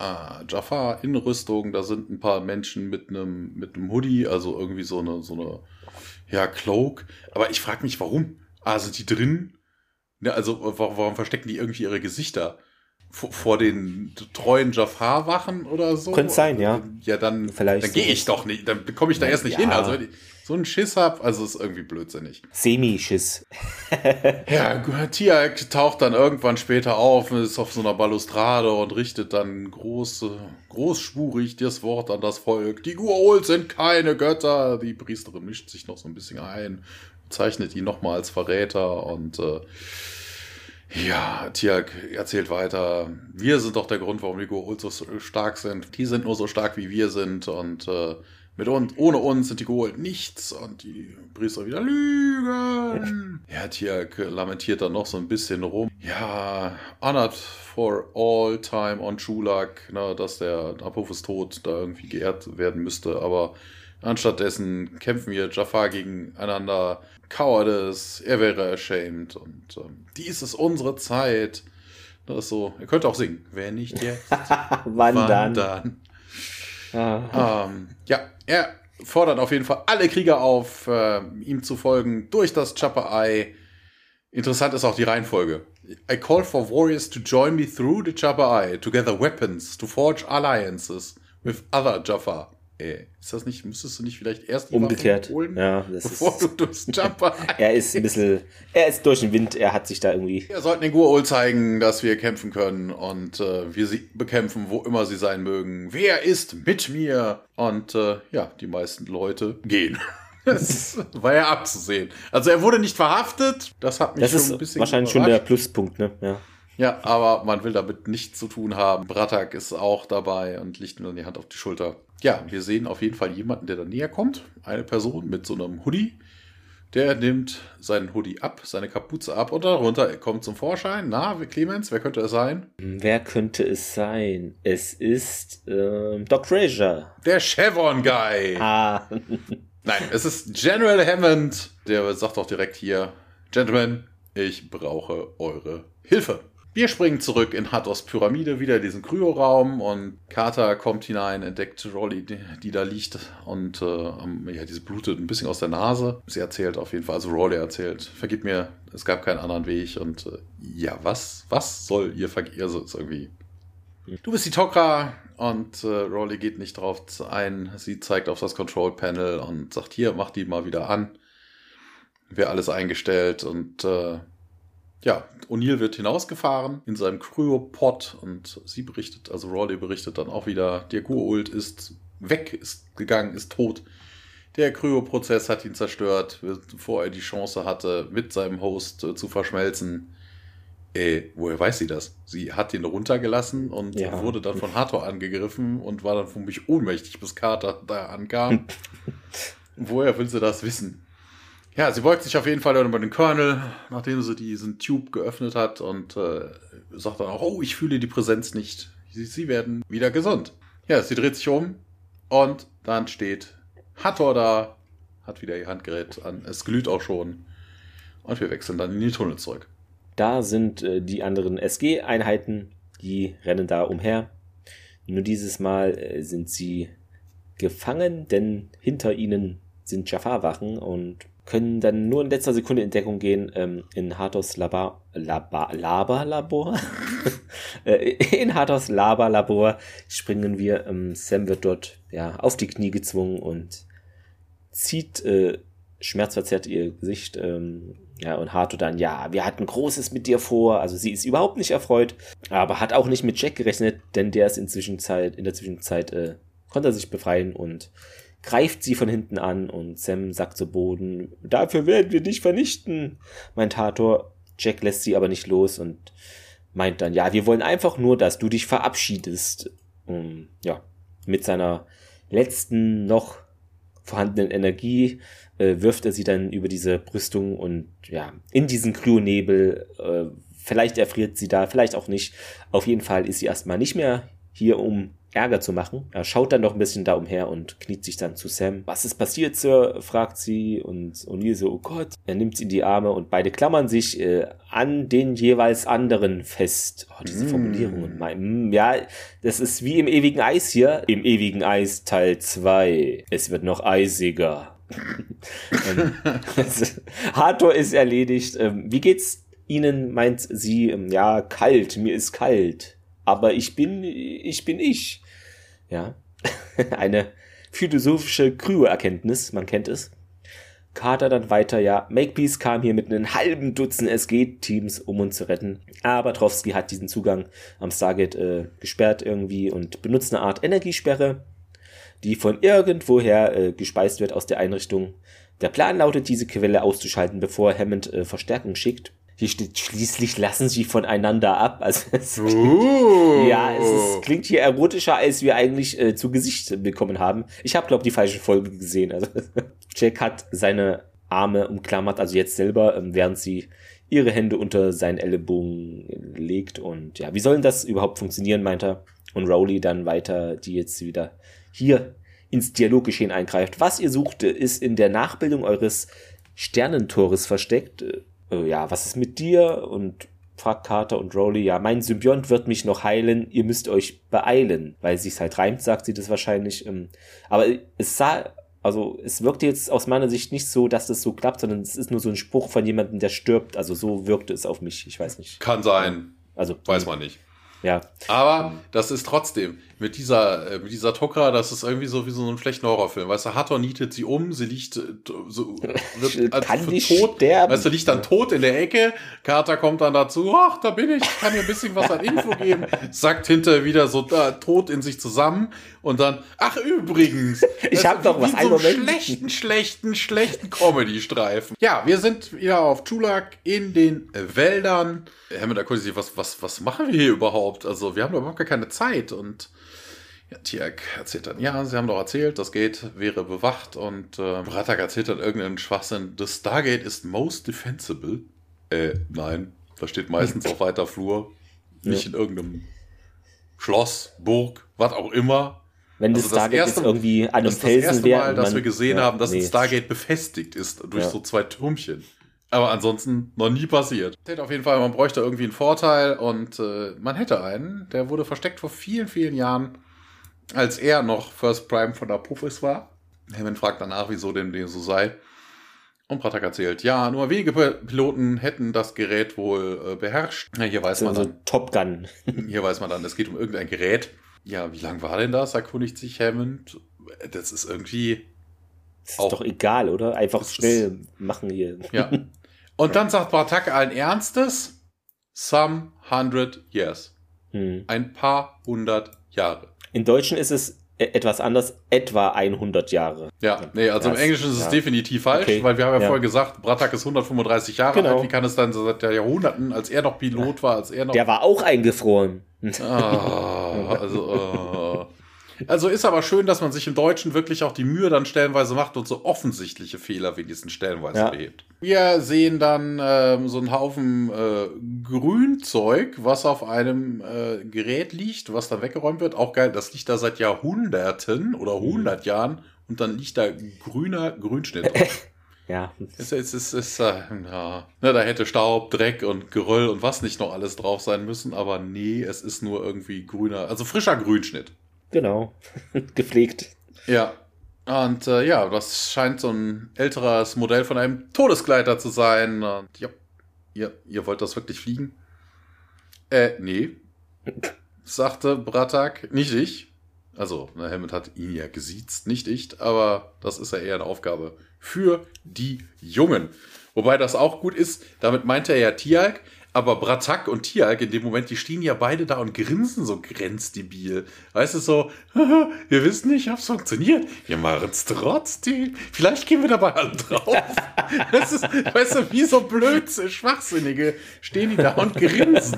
Jafar in Rüstung. Da sind ein paar Menschen mit einem Hoodie, also irgendwie so eine Cloak. Aber ich frage mich, warum? Sind die drin? Ja, also warum verstecken die irgendwie ihre Gesichter? Vor den treuen Jafar-Wachen oder so? Könnte sein, ja. Ja, dann gehe ich doch nicht. Dann komme ich da erst nicht hin. Also wenn ich so einen Schiss habe, also ist irgendwie blödsinnig. Semi-Schiss. Ja, Tiak taucht dann irgendwann später auf, ist auf so einer Balustrade und richtet dann großspurig das Wort an das Volk. Die Goa'uld sind keine Götter. Die Priesterin mischt sich noch so ein bisschen ein, zeichnet ihn nochmal als Verräter und Tiak erzählt weiter, wir sind doch der Grund, warum die Goa'uld so stark sind. Die sind nur so stark, wie wir sind und ohne uns sind die Goa'uld nichts und die Priester wieder lügen. Ja, Tiak lamentiert dann noch so ein bisschen rum. Ja, honored for all time on Chulak, dass der Apophis Tod da irgendwie geehrt werden müsste, aber anstattdessen kämpfen wir Jafar gegeneinander. Cowardice, er wäre ashamed und dies ist unsere Zeit. Das ist so, ihr könnt auch singen. Wenn nicht jetzt, wann dann? Er fordert auf jeden Fall alle Krieger auf, ihm zu folgen durch das Chopper Eye. Interessant ist auch die Reihenfolge. I call for warriors to join me through the Chopper Eye, to gather weapons, to forge alliances with other Jafar. Müsstest du nicht vielleicht erst die umgekehrt Waffen holen, ja, bevor du durchs Jumper er ist durch den Wind, er hat sich da irgendwie... Wir sollten den Goa'uld zeigen, dass wir kämpfen können und wir sie bekämpfen, wo immer sie sein mögen. Wer ist mit mir? Und die meisten Leute gehen. Das war ja abzusehen. Also er wurde nicht verhaftet, das hat mich schon ein bisschen Das ist wahrscheinlich schon der Pluspunkt, ne? Ja, aber man will damit nichts zu tun haben. Bratak ist auch dabei und legt mir dann die Hand auf die Schulter. Ja, wir sehen auf jeden Fall jemanden, der da näher kommt. Eine Person mit so einem Hoodie. Der nimmt seinen Hoodie ab, seine Kapuze ab und darunter kommt zum Vorschein. Na, Clemens, wer könnte es sein? Wer könnte es sein? Es ist Doc Frazier. Der Chevron-Guy. Nein, es ist General Hammond. Der sagt auch direkt hier, Gentlemen, ich brauche eure Hilfe. Wir springen zurück in Hathors Pyramide, wieder in diesen Kryoraum und Carter kommt hinein, entdeckt Rolly, die da liegt und diese blutet ein bisschen aus der Nase. Sie erzählt auf jeden Fall, also Rolly erzählt, vergib mir, es gab keinen anderen Weg und was soll ihr vergeben? Also ist irgendwie... Du bist die Tok'ra und Rolly geht nicht drauf ein. Sie zeigt auf das Control Panel und sagt, hier, mach die mal wieder an. Wäre alles eingestellt und O'Neill wird hinausgefahren in seinem Cryopod und sie berichtet, also Rawley berichtet dann auch wieder, der Goa'uld ist weg, ist gegangen, ist tot. Der Kryoprozess hat ihn zerstört, bevor er die Chance hatte, mit seinem Host zu verschmelzen. Woher weiß sie das? Sie hat ihn runtergelassen und wurde dann von Hathor angegriffen und war dann für mich ohnmächtig, bis Carter da ankam. Woher will sie das wissen? Ja, sie beugt sich auf jeden Fall dann über den Colonel, nachdem sie diesen Tube geöffnet hat und sagt dann auch, oh, ich fühle die Präsenz nicht. Sie werden wieder gesund. Ja, sie dreht sich um und dann steht Hathor da, hat wieder ihr Handgerät an, es glüht auch schon und wir wechseln dann in die Tunnel zurück. Da sind die anderen SG-Einheiten, die rennen da umher. Nur dieses Mal sind sie gefangen, denn hinter ihnen sind Jafar-Wachen und können dann nur in letzter Sekunde in Deckung gehen in Hathors Labor. In Hathors Lava-Labor springen wir. Sam wird dort auf die Knie gezwungen und zieht schmerzverzerrt ihr Gesicht. Und Hathor dann, wir hatten Großes mit dir vor. Also sie ist überhaupt nicht erfreut, aber hat auch nicht mit Jack gerechnet, denn der ist in der Zwischenzeit konnte er sich befreien und greift sie von hinten an und Sam sackt zu Boden. Dafür werden wir dich vernichten, meint Hathor. Jack lässt sie aber nicht los und meint dann, wir wollen einfach nur, dass du dich verabschiedest. Mit seiner letzten noch vorhandenen Energie wirft er sie dann über diese Brüstung und in diesen Kryonebel. Vielleicht erfriert sie da, vielleicht auch nicht. Auf jeden Fall ist sie erstmal nicht mehr hier, um Ärger zu machen. Er schaut dann noch ein bisschen da umher und kniet sich dann zu Sam. Was ist passiert, Sir? Fragt sie und O'Neill so, oh Gott. Er nimmt sie in die Arme und beide klammern sich an den jeweils anderen fest. Oh, diese Formulierungen. Das ist wie im ewigen Eis hier. Im ewigen Eis Teil 2. Es wird noch eisiger. Hathor ist erledigt. Wie geht's Ihnen, meint sie? Kalt. Mir ist kalt. Aber ich bin ich. Ja, eine philosophische Kryo-Erkenntnis, man kennt es. Carter dann weiter, Makepeace kam hier mit einem halben Dutzend SG-Teams, um uns zu retten. Aber Trowski hat diesen Zugang am Stargate gesperrt irgendwie und benutzt eine Art Energiesperre, die von irgendwoher gespeist wird aus der Einrichtung. Der Plan lautet, diese Quelle auszuschalten, bevor Hammond Verstärkung schickt. Hier steht, schließlich lassen sie voneinander ab. Also es klingt hier erotischer, als wir eigentlich zu Gesicht bekommen haben. Ich habe, glaube ich, die falsche Folge gesehen. Also Jack hat seine Arme umklammert, also jetzt selber, während sie ihre Hände unter seinen Ellenbogen legt. Und wie soll denn das überhaupt funktionieren, meint er. Und Rowley dann weiter, die jetzt wieder hier ins Dialoggeschehen eingreift. Was ihr sucht, ist in der Nachbildung eures Sternentores versteckt. Was ist mit dir? Und fragt Carter und Rowley, mein Symbiont wird mich noch heilen, ihr müsst euch beeilen. Weil sie es halt reimt, sagt sie das wahrscheinlich. Aber es wirkte jetzt aus meiner Sicht nicht so, dass das so klappt, sondern es ist nur so ein Spruch von jemandem, der stirbt. Also so wirkte es auf mich, ich weiß nicht. Kann sein. Also weiß man nicht. Ja. Aber das ist trotzdem, mit dieser Tok'ra, das ist irgendwie so wie so ein schlechter Horrorfilm. Weißt du, Hathor nietet sie um, sie liegt tot sterben. Weißt du, liegt dann tot in der Ecke. Carter kommt dann dazu, ach, da bin ich kann dir ein bisschen was an Info geben. Sackt hinterher wieder so tot in sich zusammen. Und dann, ach übrigens. Ich hab doch was. So schlechten Comedy-Streifen. Ja, wir sind wieder auf Tulak in den Wäldern. Hammond erkundigt sich, was machen wir hier überhaupt? Also, wir haben doch überhaupt gar keine Zeit. Und Tiak erzählt dann, sie haben doch erzählt, das Gate wäre bewacht. Und Bratak erzählt dann irgendeinen Schwachsinn. The Stargate is most defensible. Nein, da steht meistens auf weiter Flur. Nicht in irgendeinem Schloss, Burg, was auch immer. Wenn das Stargate jetzt irgendwie an einem Felsen wäre. Das ist das erste Mal, dass wir gesehen haben, dass ein Stargate befestigt ist durch so 2 Türmchen. Aber ansonsten noch nie passiert. Auf jeden Fall, man bräuchte irgendwie einen Vorteil und man hätte einen. Der wurde versteckt vor vielen, vielen Jahren, als er noch First Prime von Apophis war. Hammond fragt danach, wieso dem so sei. Und Bratak erzählt, nur wenige Piloten hätten das Gerät wohl beherrscht. Hier weiß man dann. Top Gun. Hier weiß man dann, es geht um irgendein Gerät. Wie lang war denn das? Erkundigt sich Hammond. Das ist irgendwie. Das ist doch egal, oder? Einfach schnell machen hier. Ja. Und dann sagt Bratak allen Ernstes, some 100 years. Ein paar 100 Jahre. In Deutschen ist es etwas anders, etwa 100 Jahre. Also im Englischen ist es definitiv falsch, weil wir haben vorher gesagt, Bratak ist 135 Jahre alt. Wie kann es dann seit Jahrhunderten, als er noch Pilot war, Der war auch eingefroren. Also ist aber schön, dass man sich im Deutschen wirklich auch die Mühe dann stellenweise macht und so offensichtliche Fehler wenigstens stellenweise behebt. Wir sehen dann so einen Haufen Grünzeug, was auf einem Gerät liegt, was dann weggeräumt wird. Auch geil, das liegt da seit Jahrhunderten oder 100 Jahren und dann liegt da grüner Grünschnitt drauf. Ja. Da hätte Staub, Dreck und Geröll und was nicht noch alles drauf sein müssen, aber nee, es ist nur irgendwie grüner, also frischer Grünschnitt. Genau, gepflegt. Ja, und das scheint so ein älteres Modell von einem Todesgleiter zu sein. Und ja, ihr wollt das wirklich fliegen? Nee, sagte Bratak, nicht ich. Also, Helmut hat ihn ja gesiezt, nicht ich, aber das ist ja eher eine Aufgabe für die Jungen. Wobei das auch gut ist, damit meint er ja Tialk, aber Bratak und Tialk in dem Moment, die stehen ja beide da und grinsen so grenzdebil. Weißt du, so, wir wissen nicht, ob es funktioniert. Wir machen es trotzdem. Vielleicht gehen wir dabei alle drauf. Das ist, weißt du, wie so blöd, Schwachsinnige stehen die da und grinsen.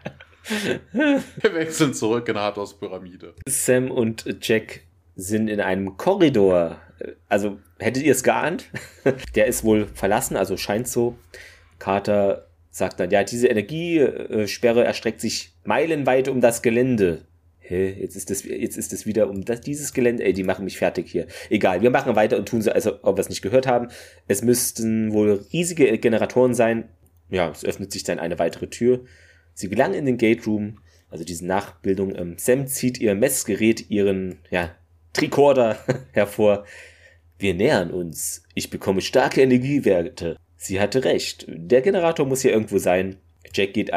Wir wechseln zurück in Hathors Pyramide. Sam und Jack sind in einem Korridor. Also, hättet ihr es geahnt? Der ist wohl verlassen, also scheint so. Carter sagt dann, ja, diese Energiesperre erstreckt sich meilenweit um das Gelände. Jetzt ist es wieder dieses Gelände. Ey, die machen mich fertig hier. Egal, wir machen weiter und tun so, als ob wir es nicht gehört haben. Es müssten wohl riesige Generatoren sein. Ja, es öffnet sich dann eine weitere Tür. Sie gelangen in den Gate Room, also diese Nachbildung. Sam zieht ihr Messgerät, ihren Tricorder hervor. Wir nähern uns. Ich bekomme starke Energiewerte. Sie hatte recht. Der Generator muss hier irgendwo sein. Jack geht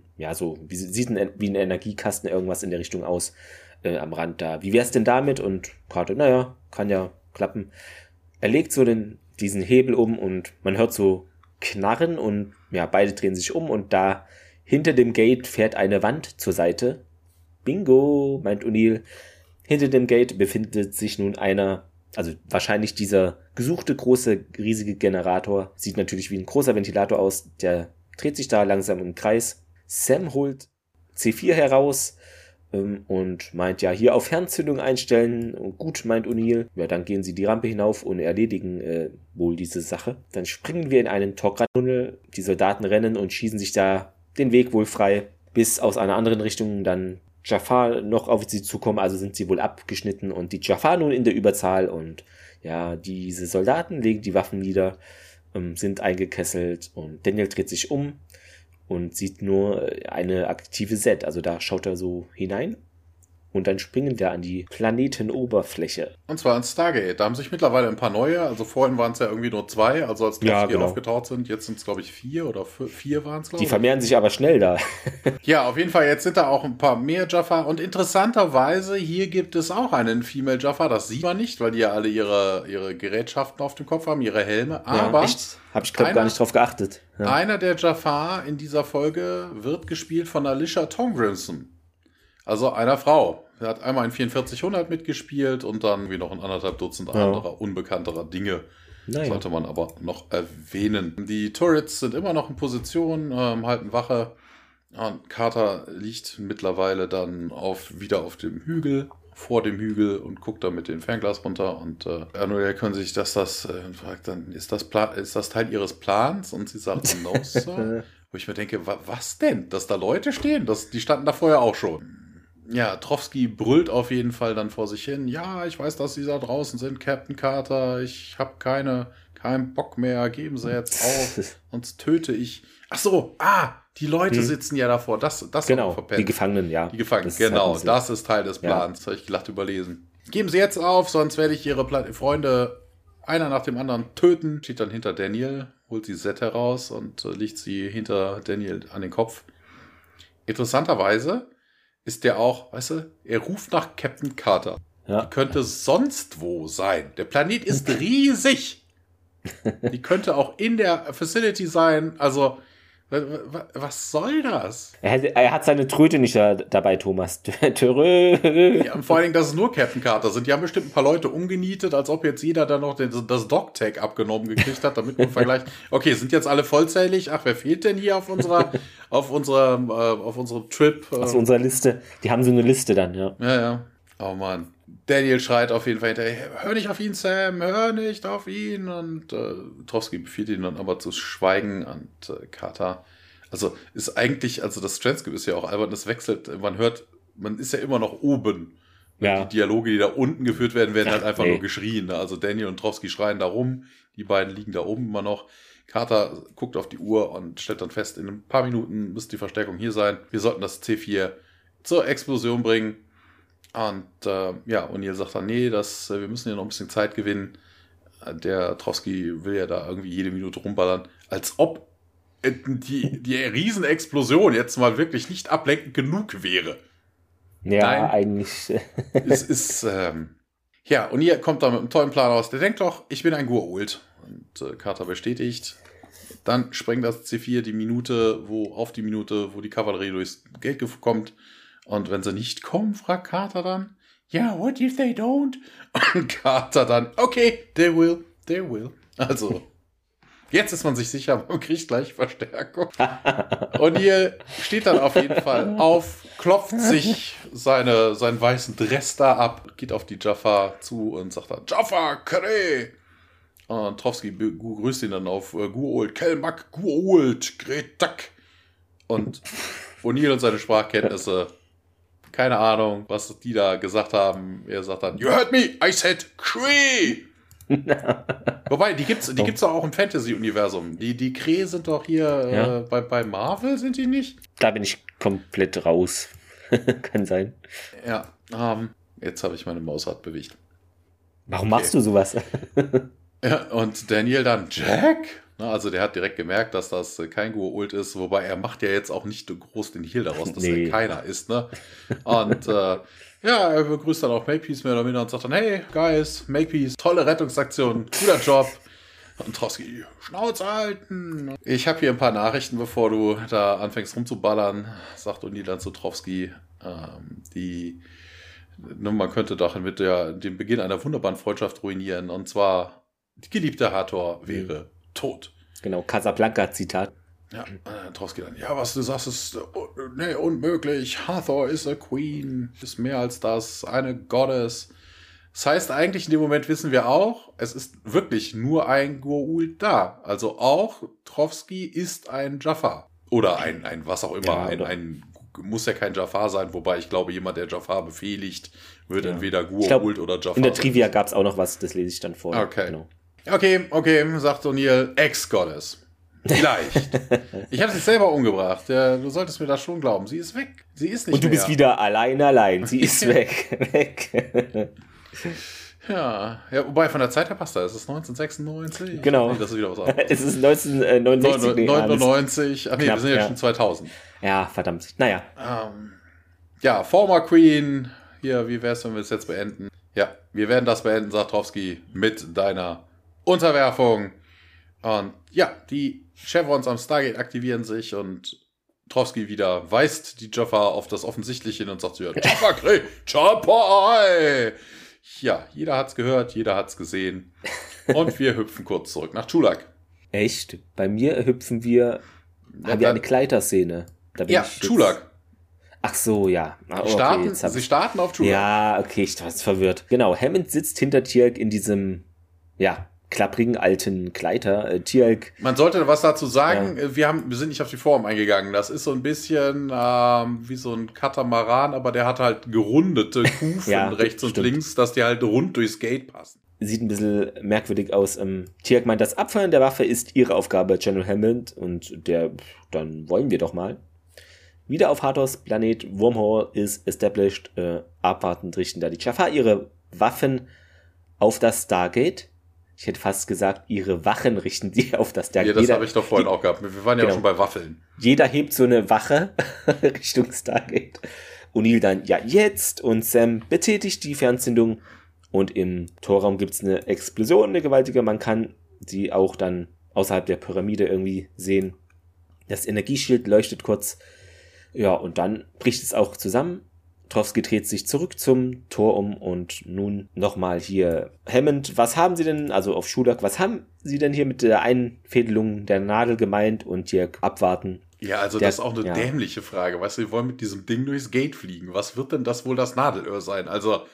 sieht wie ein Energiekasten, irgendwas in der Richtung aus, am Rand da. Wie wär's denn damit? Und Carter, kann ja klappen. Er legt so diesen Hebel um und man hört so Knarren und beide drehen sich um und da hinter dem Gate fährt eine Wand zur Seite. Bingo, meint O'Neill. Hinter dem Gate befindet sich nun wahrscheinlich dieser gesuchte große, riesige Generator. Sieht natürlich wie ein großer Ventilator aus. Der dreht sich da langsam im Kreis. Sam holt C4 heraus und meint, hier auf Fernzündung einstellen. Und gut, meint O'Neill. Ja, dann gehen sie die Rampe hinauf und erledigen wohl diese Sache. Dann springen wir in einen Tok'ra-Tunnel. Die Soldaten rennen und schießen sich da den Weg wohl frei, bis aus einer anderen Richtung dann Jafar noch auf sie zukommen, also sind sie wohl abgeschnitten und die Jafar nun in der Überzahl und diese Soldaten legen die Waffen nieder, sind eingekesselt und Daniel dreht sich um und sieht nur eine aktive Set, also da schaut er so hinein und dann springen wir an die Planetenoberfläche. Und zwar ins Stargate. Da haben sich mittlerweile ein paar neue, also vorhin waren es ja irgendwie nur 2, also als die aufgetaucht sind, jetzt sind es glaube ich 4 oder 4 waren es glaube ich. Die vermehren sich aber schnell da. Ja, auf jeden Fall, jetzt sind da auch ein paar mehr Jafar und interessanterweise, hier gibt es auch einen Female Jafar, das sieht man nicht, weil die ja alle ihre Gerätschaften auf dem Kopf haben, ihre Helme, aber... Echt? Hab ich gar nicht drauf geachtet. Ja. Einer der Jafar in dieser Folge wird gespielt von Alicia Tomlinson. Also einer Frau. Er hat einmal in 4400 mitgespielt und dann wie noch ein 1,5 Dutzend anderer, unbekannterer Dinge. Sollte man aber noch erwähnen. Die Turrets sind immer noch in Position, halten Wache. Und Carter liegt mittlerweile dann wieder auf dem Hügel, vor dem Hügel und guckt da mit dem Fernglas runter. Und O'Neill können sich, fragt dann, ist das Teil ihres Plans? Und sie sagt, no, Sir. Wo ich mir denke, was denn? Dass da Leute stehen? Die standen da vorher auch schon. Ja, Trowski brüllt auf jeden Fall dann vor sich hin. Ja, ich weiß, dass Sie da draußen sind, Captain Carter. Ich habe keinen Bock mehr. Geben Sie jetzt auf, sonst töte ich. Ach so, die Leute sitzen ja davor. Das genau, verpennt. Die Gefangenen, ja. Die Gefangenen, genau. Das ist Teil des Plans. Das habe ich glatt überlesen. Geben Sie jetzt auf, sonst werde ich Ihre Freunde einer nach dem anderen töten. Steht dann hinter Daniel, holt die Set heraus und legt sie hinter Daniel an den Kopf. Interessanterweise ist der auch, weißt du, er ruft nach Captain Carter. Ja. Die könnte sonst wo sein. Der Planet ist riesig. Die könnte auch in der Facility sein. Also, was soll das? Er hat seine Tröte nicht dabei, Thomas. Ja, vor allen Dingen, dass es nur Captain Carter sind. Die haben bestimmt ein paar Leute umgenietet, als ob jetzt jeder da noch das Dog-Tag abgenommen gekriegt hat, damit man vergleicht. Okay, sind jetzt alle vollzählig? Ach, wer fehlt denn hier auf unserem Trip? Auf unserer Liste. Die haben so eine Liste dann, ja. Ja. Oh Mann. Daniel schreit auf jeden Fall hinterher, hör nicht auf ihn, Sam, hör nicht auf ihn. Und Trowski befiehlt ihn dann aber zu schweigen. Und Carter, also ist eigentlich, also das Transcript ist ja auch albern, das wechselt, man ist ja immer noch oben. Ja. Die Dialoge, die da unten geführt werden, werden halt einfach nur geschrien. Also Daniel und Trowski schreien da rum, die beiden liegen da oben immer noch. Carter guckt auf die Uhr und stellt dann fest, in ein paar Minuten müsste die Verstärkung hier sein. Wir sollten das C4 zur Explosion bringen. Und O'Neill sagt dann, nee, wir müssen ja noch ein bisschen Zeit gewinnen. Der Trowski will ja da irgendwie jede Minute rumballern. Als ob die Riesenexplosion jetzt mal wirklich nicht ablenkend genug wäre. Ja, nein, eigentlich. Es ist, O'Neill kommt da mit einem tollen Plan raus. Der denkt doch, ich bin ein Goa'uld. Und Carter bestätigt. Dann sprengt das C4 die Minute, wo die Kavallerie durchs Gate kommt. Und wenn sie nicht kommen, fragt Carter dann, what if they don't? Und Carter dann, okay, they will. Also, jetzt ist man sich sicher, man kriegt gleich Verstärkung. O'Neill steht dann auf jeden Fall auf, klopft sich seinen weißen Dress da ab, geht auf die Jaffa zu und sagt dann, Jaffa, Kare! Und Trowski grüßt ihn dann auf Goa'uld, Kelmak, Goa'uld, Gretak. Und O'Neill und seine Sprachkenntnisse, keine Ahnung, was die da gesagt haben. Er sagt dann, you heard me, I said Kree. Wobei, die gibt's doch auch im Fantasy-Universum. Die Kree sind doch hier bei Marvel, sind die nicht? Da bin ich komplett raus. Kann sein. Ja, jetzt habe ich meine Mausrad bewegt. Warum machst du sowas? Ja, und Daniel dann, Jack? Also der hat direkt gemerkt, dass das kein Goa'uld ist, wobei er macht ja jetzt auch nicht groß den Heal daraus, dass er keiner ist, ne? Und er begrüßt dann auch Makepeace mehr oder minder und sagt dann, hey, Guys, Makepeace, tolle Rettungsaktion, guter Job. Und Trowski, Schnauze halten. Ich habe hier ein paar Nachrichten, bevor du da anfängst rumzuballern, sagt O'Neill dann zu Trowski, man könnte doch mit dem Beginn einer wunderbaren Freundschaft ruinieren, und zwar die geliebte Hathor wäre tot. Genau, Casablanca-Zitat. Ja, Trowski dann, was du sagst, ist unmöglich. Hathor ist a Queen, ist mehr als das, eine Goddess. Das heißt, eigentlich in dem Moment wissen wir auch, es ist wirklich nur ein Goa'uld da. Also auch Trowski ist ein Jaffa. Oder ein was auch immer, muss ja kein Jaffa sein, wobei ich glaube, jemand, der Jaffa befehligt, wird entweder Goa'uld oder Jaffa. In der Trivia gab es auch noch was, das lese ich dann vor. Okay. Genau. Okay, sagt O'Neill, Ex-Goddess. Vielleicht. Ich habe sie selber umgebracht. Du solltest mir das schon glauben. Sie ist weg. Sie ist nicht mehr. Und du bist wieder allein. Sie ist weg. Ja, wobei von der Zeit her passt das. Es ist 1996. Genau. Nee, das ist wieder was anderes. Es ist 1969. 99. Ach nee, wir sind ja schon 2000. Ja, verdammt. Naja. Former Queen. Hier, wie wär's, wenn wir es jetzt beenden? Ja, wir werden das beenden, sagt Trowski, mit deiner Unterwerfung. Und die Chevrons am Stargate aktivieren sich und Trowski wieder weist die Jaffa auf das Offensichtliche hin und sagt Jaffa, Jaffa! Ja, jeder hat's gehört, jeder hat's gesehen. Und wir hüpfen kurz zurück nach Chulak. Echt? Bei mir hüpfen wir, haben wir eine Kleiderszene. Chulak. Ach so, ja. Sie starten auf Chulak. Ja, okay, ich war jetzt verwirrt. Genau, Hammond sitzt hinter Teal'c in diesem, klapprigen alten Kleider. Teal'c. Man sollte was dazu sagen. Ja. Wir sind nicht auf die Form eingegangen. Das ist so ein bisschen wie so ein Katamaran, aber der hat halt gerundete Kufen rechts und links, dass die halt rund durchs Gate passen. Sieht ein bisschen merkwürdig aus. Teal'c meint, das Abfeuern der Waffe ist ihre Aufgabe, General Hammond. Und dann wollen wir doch mal. Wieder auf Hathors Planet. Wormhole ist established. Abwartend richten da die Jaffa ihre Waffen auf das Stargate. Ich hätte fast gesagt, ihre Wachen richten die auf das Stargate. Ja, das habe ich doch vorhin auch gehabt. Wir waren ja auch schon bei Waffeln. Jeder hebt so eine Wache Richtung Stargate. O'Neill dann, jetzt. Und Sam betätigt die Fernzündung. Und im Torraum gibt es eine Explosion, eine gewaltige. Man kann sie auch dann außerhalb der Pyramide irgendwie sehen. Das Energieschild leuchtet kurz. Ja, und dann bricht es auch zusammen. Trowski dreht sich zurück zum Tor um und nun nochmal hier. Hammond, was haben Sie denn, also auf Chulak, was haben Sie denn hier mit der Einfädelung der Nadel gemeint und hier abwarten? Ja, also das ist auch eine dämliche Frage. Weißt du, wir wollen mit diesem Ding durchs Gate fliegen. Was wird denn das wohl das Nadelöhr sein? Also,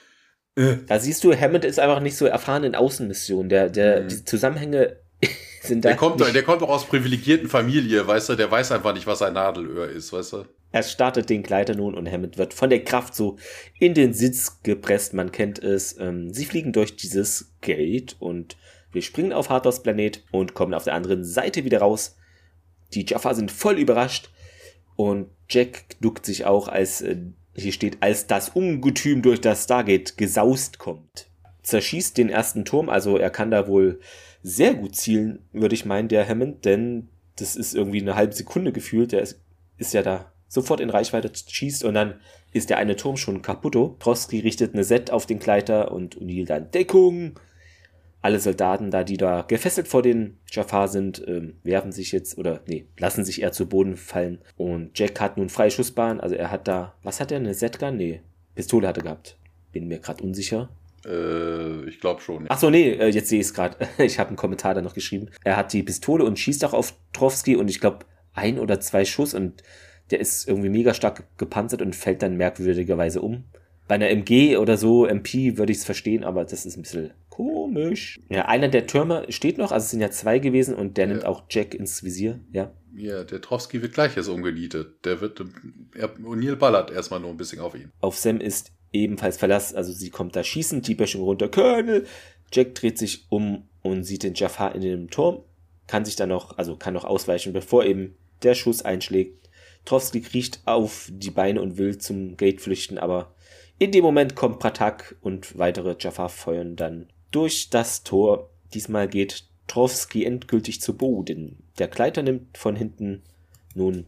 Da siehst du, Hammond ist einfach nicht so erfahren in Außenmissionen. Die Zusammenhänge sind da. Der kommt doch aus privilegierten Familie, weißt du, der weiß einfach nicht, was ein Nadelöhr ist, weißt du. Er startet den Gleiter nun und Hammond wird von der Kraft so in den Sitz gepresst, man kennt es. Sie fliegen durch dieses Gate und wir springen auf Hathors Planet und kommen auf der anderen Seite wieder raus. Die Jaffa sind voll überrascht und Jack duckt sich auch, als hier steht, als das Ungetüm durch das Stargate gesaust kommt. Zerschießt den ersten Turm, also er kann da wohl sehr gut zielen, würde ich meinen, der Hammond, denn das ist irgendwie eine halbe Sekunde gefühlt, der ist ja da sofort in Reichweite, schießt und dann ist der eine Turm schon kaputto. Trotsky richtet eine Set auf den Gleiter und O'Neill dann Deckung. Alle Soldaten da, die da gefesselt vor den Jafar sind, werfen sich jetzt, lassen sich eher zu Boden fallen. Und Jack hat nun freie Schussbahn, also er hat da, was hat er, eine Z-Gun? Nee, Pistole hat er gehabt. Bin mir gerade unsicher. Ich glaube schon. Ja. Achso, nee, jetzt sehe ich es gerade. Ich habe einen Kommentar da noch geschrieben. Er hat die Pistole und schießt auch auf Trotsky und ich glaube 1 oder 2 Schuss und der ist irgendwie mega stark gepanzert und fällt dann merkwürdigerweise um. Bei einer MG oder so, MP, würde ich es verstehen, aber das ist ein bisschen komisch. Ja, einer der Türme steht noch, also es sind ja 2 gewesen und der nimmt auch Jack ins Visier, ja. Ja, der Trotsky wird gleich jetzt umgenietet. O'Neill ballert erstmal nur ein bisschen auf ihn. Auf Sam ist ebenfalls Verlass, also sie kommt da schießend, die Böschung runter, Colonel. Jack dreht sich um und sieht den Jafar in dem Turm, kann noch ausweichen, bevor eben der Schuss einschlägt. Trotsky kriecht auf die Beine und will zum Gate flüchten, aber in dem Moment kommt Pratak und weitere Jafar feuern dann durch das Tor. Diesmal geht Trotsky endgültig zu Boden. Der Gleiter nimmt von hinten nun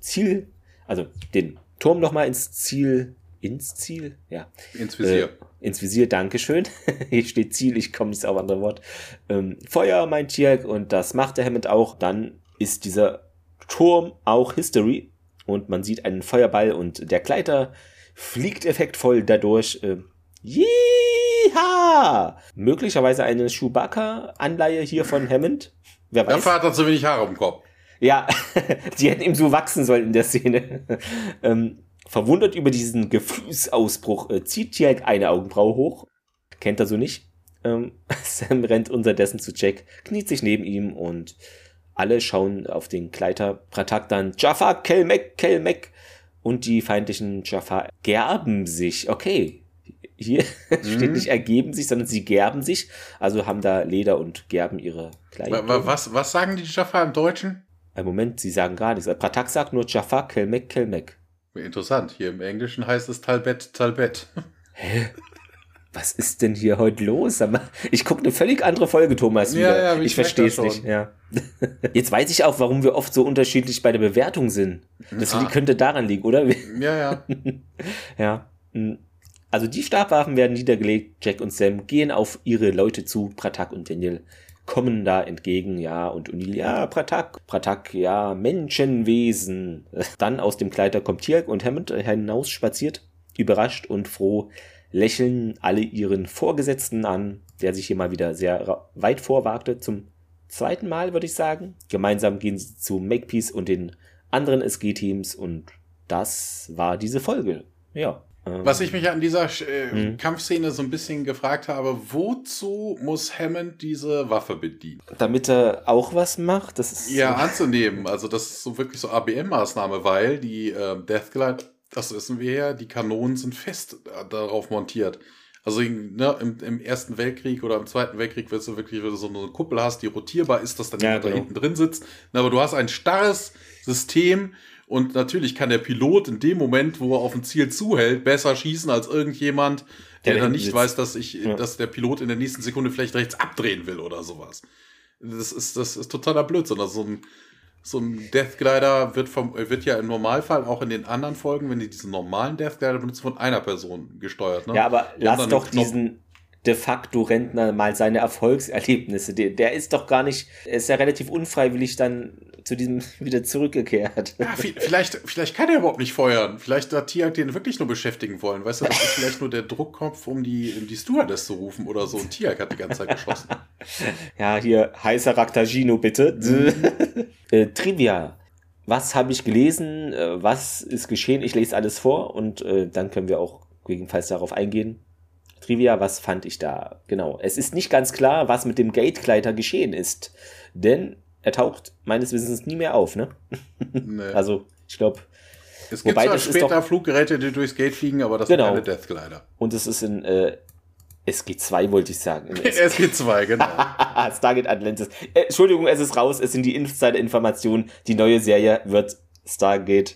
den Turm nochmal ins Ziel? Ja. Ins Visier. Ins Visier, Dankeschön. Hier steht Ziel, ich komme nicht auf andere Wort. Feuer, meint Tiag, und das macht der Hammond auch. Dann ist dieser Turm auch History und man sieht einen Feuerball und der Gleiter fliegt effektvoll dadurch. Yeeha! Möglicherweise eine Chewbacca-Anleihe hier von Hammond. Wer weiß. Dafür hat er zu wenig Haare im Kopf. Ja, die hätten ihm so wachsen sollen in der Szene. Verwundert über diesen Gefühlsausbruch zieht Tiag eine Augenbraue hoch. Kennt er so nicht. Sam rennt unterdessen zu Jack, kniet sich neben ihm und alle schauen auf den Gleiter. Pratak dann Jafar, Kelmek. Und die feindlichen Jafar gerben sich. Okay, hier steht nicht ergeben sich, sondern sie gerben sich. Also haben da Leder und gerben ihre Kleider. Was sagen die Jafar im Deutschen? Ein Moment, sie sagen gar nichts. Pratak sagt nur Jafar, Kelmek. Interessant, hier im Englischen heißt es Talbet. Hä? Was ist denn hier heute los? Ich gucke eine völlig andere Folge, Thomas. Wieder. Ja, ich verstehe es nicht. Ja. Jetzt weiß ich auch, warum wir oft so unterschiedlich bei der Bewertung sind. Das könnte daran liegen, oder? Ja. Ja. Also die Stabwaffen werden niedergelegt. Jack und Sam gehen auf ihre Leute zu. Pratak und Daniel kommen da entgegen. Ja, und O'Neill, ja, Pratak, ja, Menschenwesen. Dann aus dem Gleiter kommt Tiag und Hammond hinaus spaziert. Überrascht und froh lächeln alle ihren Vorgesetzten an, der sich hier mal wieder sehr weit vorwagte, zum 2. Mal, würde ich sagen. Gemeinsam gehen sie zu Makepeace und den anderen SG-Teams und das war diese Folge. Ja. Was ich mich an dieser Kampfszene so ein bisschen gefragt habe, wozu muss Hammond diese Waffe bedienen? Damit er auch was macht? Das ist ja anzunehmen. Also das ist so wirklich so ABM-Maßnahme, weil die Deathglider, das wissen wir ja, die Kanonen sind fest darauf montiert. Also im Ersten Weltkrieg oder im Zweiten Weltkrieg wirst du wirklich, wenn du so eine Kuppel hast, die rotierbar ist, dass dann jemand da hinten drin sitzt. Aber du hast ein starres System und natürlich kann der Pilot in dem Moment, wo er auf ein Ziel zuhält, besser schießen als irgendjemand, der dann nicht weiß, dass der Pilot in der nächsten Sekunde vielleicht rechts abdrehen will oder sowas. Das ist totaler Blödsinn. Also so ein Deathglider wird ja im Normalfall auch in den anderen Folgen, wenn die diesen normalen Deathglider benutzen, von einer Person gesteuert. Ne? Ja, aber lass doch diesen de facto Rentner mal seine Erfolgserlebnisse. Der ist doch gar nicht, er ist ja relativ unfreiwillig dann zu diesem wieder zurückgekehrt. Ja, vielleicht kann er überhaupt nicht feuern. Vielleicht hat Tiag den wirklich nur beschäftigen wollen. Weißt du, das ist vielleicht nur der Druckkopf, um die Stewardess zu rufen oder so. Und Tiag hat die ganze Zeit geschossen. Ja, hier, heißer Raktagino, bitte. Trivia. Was habe ich gelesen? Was ist geschehen? Ich lese alles vor und dann können wir auch gegebenenfalls darauf eingehen. Trivia, was fand ich da? Genau. Es ist nicht ganz klar, was mit dem Gate-Gleiter geschehen ist. Denn er taucht meines Wissens nie mehr auf, ne? Nee. Also, ich glaube... Es gibt zwar später Fluggeräte, die durchs Gate fliegen, aber das sind keine Death Glider. Und es ist in SG2, wollte ich sagen. SG2, genau. Stargate Atlantis. Entschuldigung, es ist raus. Es sind die Insider-Informationen. Die neue Serie wird Stargate,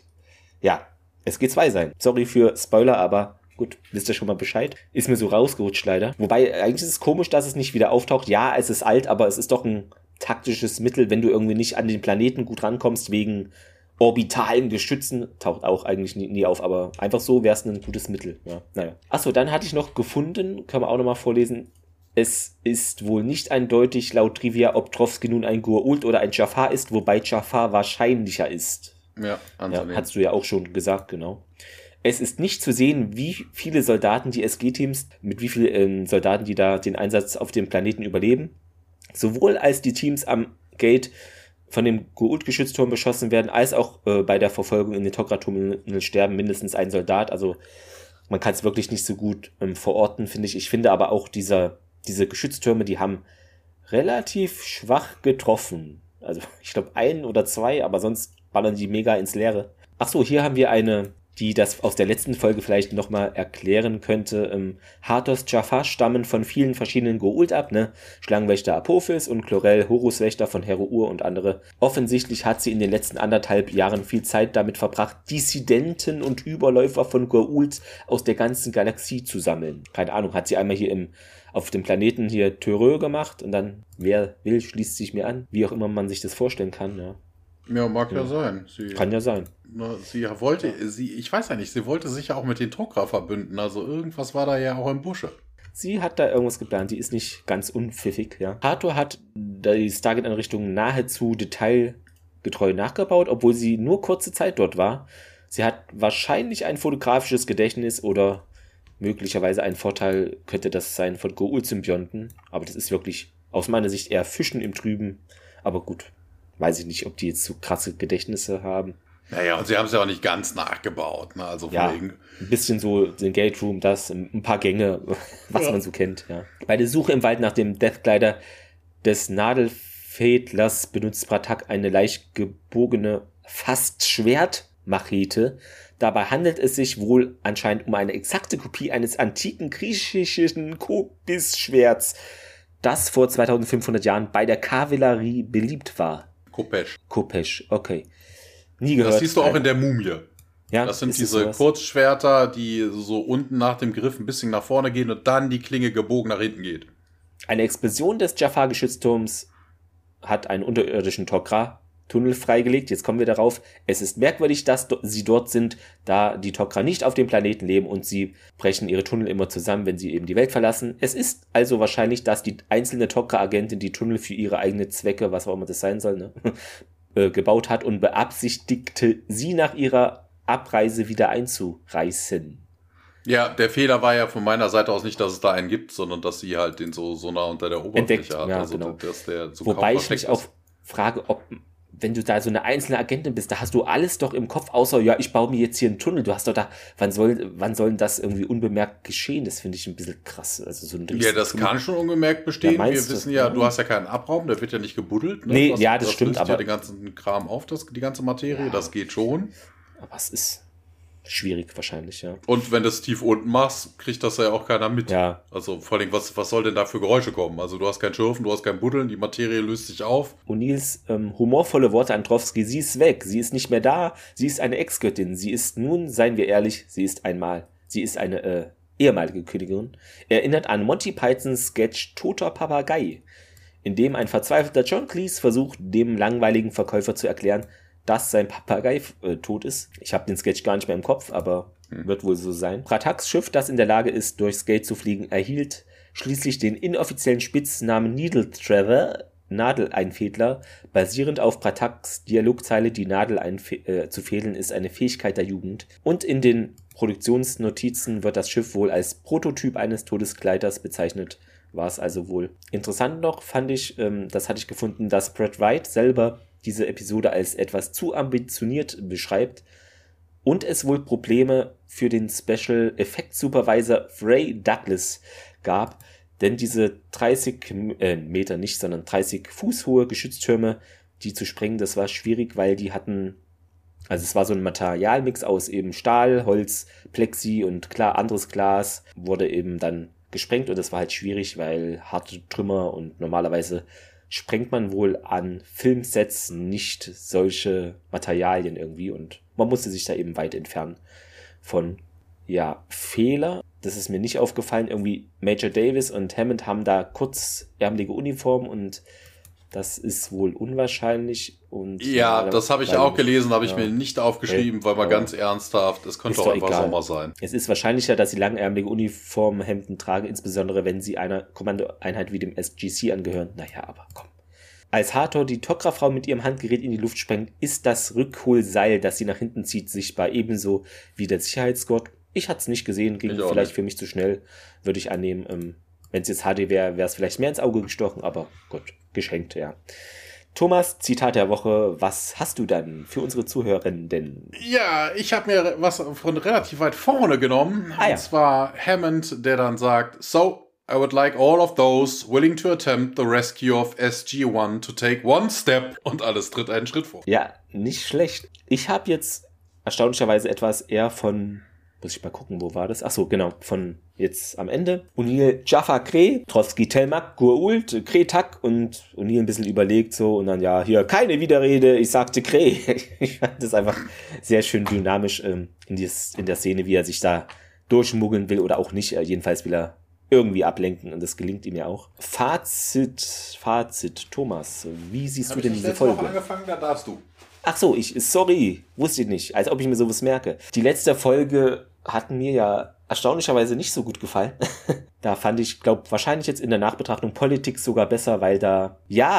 SG2 sein. Sorry für Spoiler, aber gut, wisst ihr schon mal Bescheid. Ist mir so rausgerutscht leider. Wobei, eigentlich ist es komisch, dass es nicht wieder auftaucht. Ja, es ist alt, aber es ist doch ein taktisches Mittel, wenn du irgendwie nicht an den Planeten gut rankommst, wegen orbitalen Geschützen. Taucht auch eigentlich nie auf, aber einfach so wäre es ein gutes Mittel. Ja, naja. Achso, dann hatte ich noch gefunden, kann man auch nochmal vorlesen, es ist wohl nicht eindeutig laut Trivia, ob Trowski nun ein Goa'uld oder ein Jafar ist, wobei Jafar wahrscheinlicher ist. Ja, hast du ja auch schon gesagt, genau. Es ist nicht zu sehen, wie viele Soldaten die SG-Teams, mit wie vielen Soldaten, die da den Einsatz auf dem Planeten überleben, sowohl als die Teams am Gate von dem Goa'uld-Geschützturm beschossen werden, als auch bei der Verfolgung in den Tok'ra-Tunnel sterben mindestens ein Soldat. Also man kann es wirklich nicht so gut verorten, finde ich. Ich finde aber auch diese Geschütztürme, die haben relativ schwach getroffen. Also ich glaube 1 oder 2, aber sonst ballern die mega ins Leere. Achso, hier haben wir eine, die das aus der letzten Folge vielleicht nochmal erklären könnte. Hathors Jafar stammen von vielen verschiedenen Goa'uld ab, ne? Schlangenwächter Apophis und Chlorel, Horuswächter von Heru-Ur und andere. Offensichtlich hat sie in den letzten 1,5 Jahren viel Zeit damit verbracht, Dissidenten und Überläufer von Goa'uld aus der ganzen Galaxie zu sammeln. Keine Ahnung, hat sie einmal hier auf dem Planeten hier Törö gemacht und dann, wer will, schließt sich mir an. Wie auch immer man sich das vorstellen kann, ja. Ja, mag ja sein. Kann ja sein. Sie wollte sich ja auch mit den Tok'ra verbünden, also irgendwas war da ja auch im Busche. Sie hat da irgendwas geplant, die ist nicht ganz unpfiffig, ja. Hathor hat die Stargate-Einrichtung nahezu detailgetreu nachgebaut, obwohl sie nur kurze Zeit dort war. Sie hat wahrscheinlich ein fotografisches Gedächtnis oder möglicherweise ein Vorteil könnte das sein von Goa'uld-Symbionten, aber das ist wirklich aus meiner Sicht eher Fischen im Trüben, aber gut. Weiß ich nicht, ob die jetzt so krasse Gedächtnisse haben. Naja, und sie haben es ja auch nicht ganz nachgebaut. Ne? Also ja, ein bisschen so den Gate Room, ein paar Gänge, was man so kennt. Ja. Bei der Suche im Wald nach dem Deathglider des Nadelfädlers benutzt Pratak eine leicht gebogene, fast Schwertmachete. Dabei handelt es sich wohl anscheinend um eine exakte Kopie eines antiken griechischen Kobisschwerts, das vor 2500 Jahren bei der Kavallerie beliebt war. Khopesh, okay. Nie gehört. Das siehst du auch in der Mumie. Ja, das sind diese Kurzschwerter, die so unten nach dem Griff ein bisschen nach vorne gehen und dann die Klinge gebogen nach hinten geht. Eine Explosion des Jafar-Geschützturms hat einen unterirdischen Tok'ra-Tunnel freigelegt. Jetzt kommen wir darauf. Es ist merkwürdig, dass sie dort sind, da die Tok'ra nicht auf dem Planeten leben und sie brechen ihre Tunnel immer zusammen, wenn sie eben die Welt verlassen. Es ist also wahrscheinlich, dass die einzelne Tok'ra-Agentin die Tunnel für ihre eigenen Zwecke, was auch immer das sein soll, gebaut hat und beabsichtigte, sie nach ihrer Abreise wieder einzureißen. Ja, der Fehler war ja von meiner Seite aus nicht, dass es da einen gibt, sondern dass sie halt den so nah unter der Oberfläche entdeckt hat. Ja, also, genau. Dass der so wobei ich mich auch frage, ob, wenn du da so eine einzelne Agentin bist, da hast du alles doch im Kopf, außer, ja, ich baue mir jetzt hier einen Tunnel. Du hast doch da, wann soll denn das irgendwie unbemerkt geschehen? Das finde ich ein bisschen krass. Also so ein das Tunnel kann schon unbemerkt bestehen. Wir wissen ja, du hast ja keinen Abraum, der wird ja nicht gebuddelt. Ne? Nee, das stimmt. Aber ja den ganzen Kram auf, die ganze Materie, das geht schon. Aber es ist schwierig wahrscheinlich, ja. Und wenn du es tief unten machst, kriegt das ja auch keiner mit. Ja. Also vor allem, was soll denn da für Geräusche kommen? Also du hast kein Schürfen, du hast kein Buddeln, die Materie löst sich auf. O'Neills humorvolle Worte an Trowski, sie ist weg, sie ist nicht mehr da, sie ist eine Ex-Göttin, sie ist nun, seien wir ehrlich, sie ist eine ehemalige Königin, erinnert an Monty Pythons Sketch Toter Papagei, in dem ein verzweifelter John Cleese versucht, dem langweiligen Verkäufer zu erklären, dass sein Papagei tot ist. Ich habe den Sketch gar nicht mehr im Kopf, aber wird wohl so sein. Prataks Schiff, das in der Lage ist, durchs Gate zu fliegen, erhielt schließlich den inoffiziellen Spitznamen Needle Trevor, Nadeleinfädler, basierend auf Prataks Dialogzeile, die Nadel zu fädeln ist eine Fähigkeit der Jugend. Und in den Produktionsnotizen wird das Schiff wohl als Prototyp eines Todesgleiters bezeichnet. War es also wohl. Interessant noch fand ich, das hatte ich gefunden, dass Brad Wright selber diese Episode als etwas zu ambitioniert beschreibt. und es wohl Probleme für den Special Effect Supervisor Ray Douglas gab, denn diese 30 Meter nicht, sondern 30 Fuß hohe Geschütztürme, die zu sprengen, das war schwierig, weil die hatten, also es war so ein Materialmix aus eben Stahl, Holz, Plexi und klar anderes Glas, wurde eben dann gesprengt und das war halt schwierig, weil harte Trümmer und normalerweise sprengt man wohl an Filmsets nicht solche Materialien irgendwie und man musste sich da eben weit entfernen von, ja, Fehler. Das ist mir nicht aufgefallen. Irgendwie Major Davis und Hammond haben da kurzärmelige Uniformen und das ist wohl unwahrscheinlich. Und ja, das habe ich auch gelesen, habe ich mir nicht aufgeschrieben, weil man ganz ernsthaft, es könnte auch einfach Sommer sein. Es ist wahrscheinlicher, dass sie langärmelige Uniformhemden tragen, insbesondere wenn sie einer Kommandoeinheit wie dem SGC angehören. Naja, aber komm. Als Hathor die Tok'ra-Frau mit ihrem Handgerät in die Luft sprengt, ist das Rückholseil, das sie nach hinten zieht, sichtbar, ebenso wie der Sicherheitsgurt. Ich hatte es nicht gesehen, ging vielleicht für mich zu schnell, würde ich annehmen. Wenn es jetzt HD wäre, wäre es vielleicht mehr ins Auge gestochen, aber gut, geschenkt, ja. Thomas, Zitat der Woche, was hast du dann für unsere Zuhörerinnen denn? Ja, ich habe mir was von relativ weit vorne genommen, und zwar Hammond, der dann sagt, "So, I would like all of those willing to attempt the rescue of SG-1 to take one step", und alles tritt einen Schritt vor. Ja, nicht schlecht. Ich habe jetzt erstaunlicherweise etwas eher von, muss ich mal gucken, wo war das? Achso, genau, von jetzt am Ende. O'Neill, Jaffa, Kree, Trotsky, Telmak, Gur-Ult, Kree-Tak und O'Neill ein bisschen überlegt so und dann ja, hier, keine Widerrede, ich sagte Kree. Ich fand das einfach sehr schön dynamisch in der Szene, wie er sich da durchmuggeln will oder auch nicht. Jedenfalls will er irgendwie ablenken und das gelingt ihm ja auch. Fazit, Thomas, wie siehst du denn diese Folge? Woche angefangen, da darfst du. Ach so, sorry, wusste ich nicht, als ob ich mir sowas merke. Die letzte Folge hat mir ja erstaunlicherweise nicht so gut gefallen. Da fand ich, glaube wahrscheinlich jetzt in der Nachbetrachtung Politics sogar besser, weil da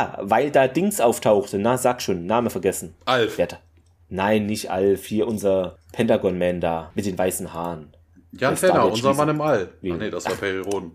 Dings auftauchte. Na, sag schon, Name vergessen. Alf. Nein, nicht Alf, hier unser Pentagon-Man da, mit den weißen Haaren. Jan Tenner, unser Mann im All. Ach nee, das war Perry Roden.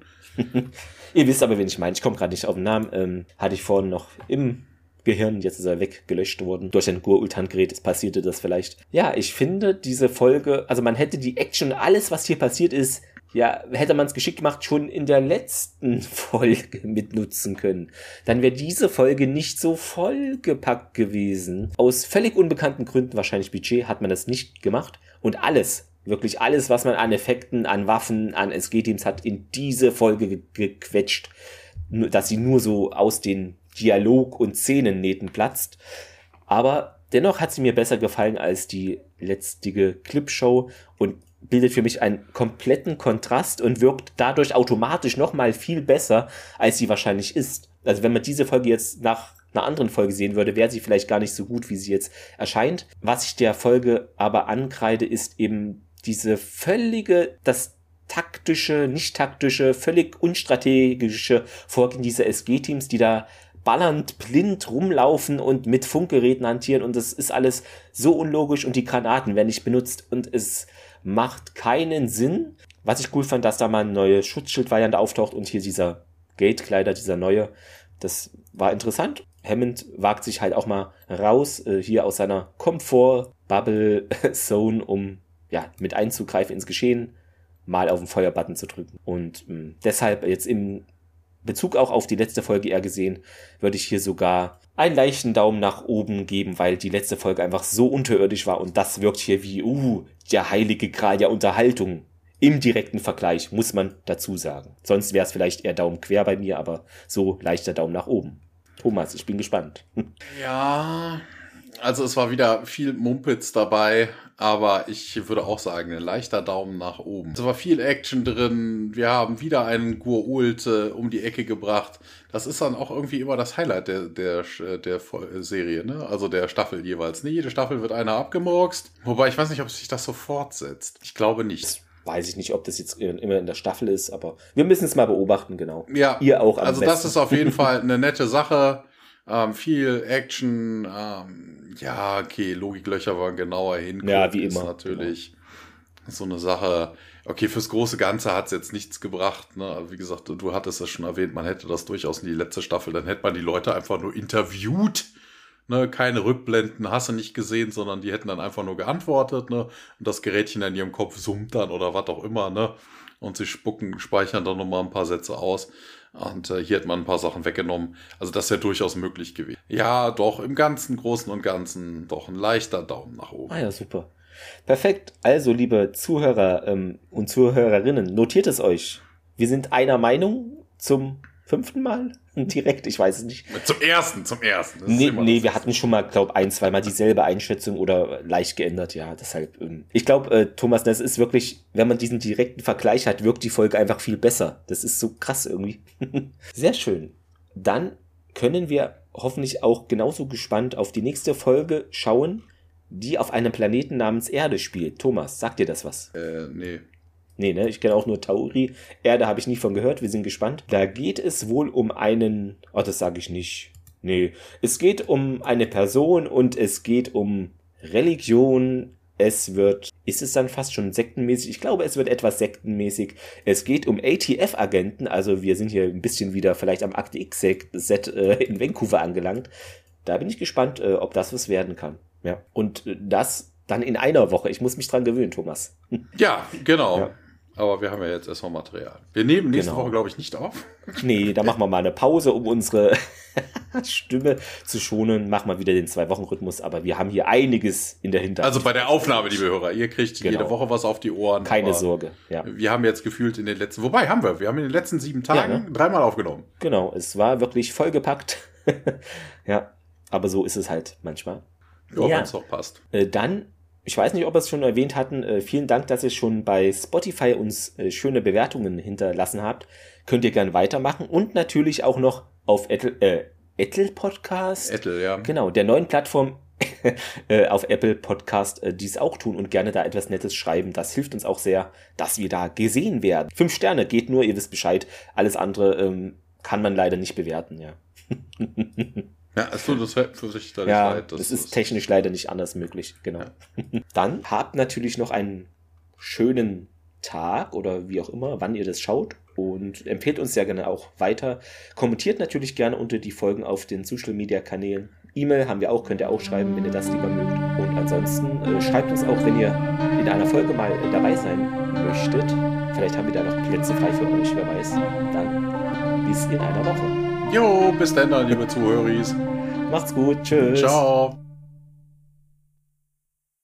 Ihr wisst aber, wen ich meine. Ich komme gerade nicht auf den Namen. Hatte ich vorhin noch im Gehirn, jetzt ist er weggelöscht worden. Durch ein Gur-Ult-Handgerät passierte das vielleicht. Ja, ich finde diese Folge, also man hätte die Action und alles, was hier passiert ist, ja, hätte man es geschickt gemacht, schon in der letzten Folge mitnutzen können. Dann wäre diese Folge nicht so vollgepackt gewesen. Aus völlig unbekannten Gründen, wahrscheinlich Budget, hat man das nicht gemacht. Und alles, wirklich alles, was man an Effekten, an Waffen, an SG-Teams hat, in diese Folge gequetscht, dass sie nur so aus den Dialog- und Szenennähten platzt. Aber dennoch hat sie mir besser gefallen als die letztige Clipshow und bildet für mich einen kompletten Kontrast und wirkt dadurch automatisch nochmal viel besser, als sie wahrscheinlich ist. Also wenn man diese Folge jetzt nach einer anderen Folge sehen würde, wäre sie vielleicht gar nicht so gut, wie sie jetzt erscheint. Was ich der Folge aber ankreide, ist eben diese das taktische, nicht taktische, völlig unstrategische Vorgehen dieser SG-Teams, die da ballernd blind rumlaufen und mit Funkgeräten hantieren und das ist alles so unlogisch und die Granaten werden nicht benutzt und es macht keinen Sinn. Was ich cool fand, dass da mal eine neue Schutzschildvariante auftaucht und hier dieser Gate-Kleider, dieser neue, das war interessant. Hammond wagt sich halt auch mal raus, hier aus seiner Comfort-Bubble-Zone, um ja mit einzugreifen ins Geschehen, mal auf den Feuerbutton zu drücken. Und deshalb jetzt im Bezug auch auf die letzte Folge eher gesehen, würde ich hier sogar einen leichten Daumen nach oben geben, weil die letzte Folge einfach so unterirdisch war und das wirkt hier wie, der heilige Gral der Unterhaltung. Im direkten Vergleich, muss man dazu sagen. Sonst wäre es vielleicht eher Daumen quer bei mir, aber so leichter Daumen nach oben. Thomas, ich bin gespannt. Ja, also es war wieder viel Mumpitz dabei, aber ich würde auch sagen, ein leichter Daumen nach oben. Es war viel Action drin, wir haben wieder einen Gur-Ult um die Ecke gebracht. Das ist dann auch irgendwie immer das Highlight der Serie, ne? Also der Staffel jeweils. Ne? Jede Staffel wird einer abgemurkst, wobei ich weiß nicht, ob sich das so fortsetzt. Ich glaube nicht. Weiß ich nicht, ob das jetzt immer in der Staffel ist, aber wir müssen es mal beobachten, genau. Ja, ihr auch am also besten. Das ist auf jeden Fall eine nette Sache. Viel Action, ja, okay, Logiklöcher waren genauer hingucken. Ja, wie immer. Ist natürlich so eine Sache. Okay, fürs große Ganze hat es jetzt nichts gebracht. Ne? Wie gesagt, du hattest es schon erwähnt, man hätte das durchaus in die letzte Staffel, dann hätte man die Leute einfach nur interviewt Ne, keine Rückblenden, hast du nicht gesehen, sondern die hätten dann einfach nur geantwortet, ne? Und das Gerätchen in ihrem Kopf summt dann oder was auch immer, ne? Und sie speichern dann nochmal ein paar Sätze aus. Und hier hat man ein paar Sachen weggenommen. Also das ist ja durchaus möglich gewesen. Ja, doch, im Großen und Ganzen doch ein leichter Daumen nach oben. Ah ja, super. Perfekt. Also, liebe Zuhörer und Zuhörerinnen, notiert es euch. Wir sind einer Meinung zum 5. Mal? Direkt, ich weiß es nicht. Zum ersten. Nee, wir hatten schon mal, glaube ich, 1-2 Mal dieselbe Einschätzung oder leicht geändert, ja, deshalb. Ich glaube, Thomas, das ist wirklich, wenn man diesen direkten Vergleich hat, wirkt die Folge einfach viel besser. Das ist so krass irgendwie. Sehr schön. Dann können wir hoffentlich auch genauso gespannt auf die nächste Folge schauen, die auf einem Planeten namens Erde spielt. Thomas, sagt dir das was? Nee. Nee, ne? Ich kenne auch nur Tauri. Erde habe ich nie von gehört. Wir sind gespannt. Da geht es wohl um einen... Oh, das sage ich nicht. Nee. Es geht um eine Person und es geht um Religion. Es wird... Ist es dann fast schon sektenmäßig? Ich glaube, es wird etwas sektenmäßig. Es geht um ATF-Agenten. Also wir sind hier ein bisschen wieder vielleicht am Akte X-Set in Vancouver angelangt. Da bin ich gespannt, ob das was werden kann. Ja. Und das dann in einer Woche. Ich muss mich dran gewöhnen, Thomas. Ja, genau. Ja. Aber wir haben ja jetzt erstmal Material. Wir nehmen nächste Woche, glaube ich, nicht auf. Nee, da machen wir mal eine Pause, um unsere Stimme zu schonen. Machen wir wieder den 2-Wochen-Rhythmus. Aber wir haben hier einiges in der Hinterhand. Also bei der Aufnahme, liebe Hörer, ihr kriegt jede Woche was auf die Ohren. Keine Sorge, ja. Wir haben jetzt gefühlt in den letzten... Wobei, haben wir. Wir haben in den letzten 7 Tagen 3-mal aufgenommen. Genau, es war wirklich vollgepackt. Ja, aber so ist es halt manchmal. Ja, wenn es doch passt. Dann... Ich weiß nicht, ob wir es schon erwähnt hatten. Vielen Dank, dass ihr schon bei Spotify uns schöne Bewertungen hinterlassen habt. Könnt ihr gerne weitermachen. Und natürlich auch noch auf Apple Podcast. Apple, ja. Genau, der neuen Plattform auf Apple Podcast dies auch tun und gerne da etwas Nettes schreiben. Das hilft uns auch sehr, dass wir da gesehen werden. 5 Sterne geht nur, ihr wisst Bescheid. Alles andere kann man leider nicht bewerten, ja. Ja, es tut uns für sich da ja, leid. Das ist technisch leider nicht anders möglich, genau. Ja. Dann habt natürlich noch einen schönen Tag oder wie auch immer, wann ihr das schaut und empfehlt uns ja gerne auch weiter. Kommentiert natürlich gerne unter die Folgen auf den Social Media Kanälen. E-Mail haben wir auch, könnt ihr auch schreiben, wenn ihr das lieber mögt. Und ansonsten schreibt uns auch, wenn ihr in einer Folge mal dabei sein möchtet. Vielleicht haben wir da noch Plätze frei für euch, wer weiß. Dann bis in einer Woche. Jo, bis dann, liebe Zuhörer. Macht's gut, tschüss. Ciao.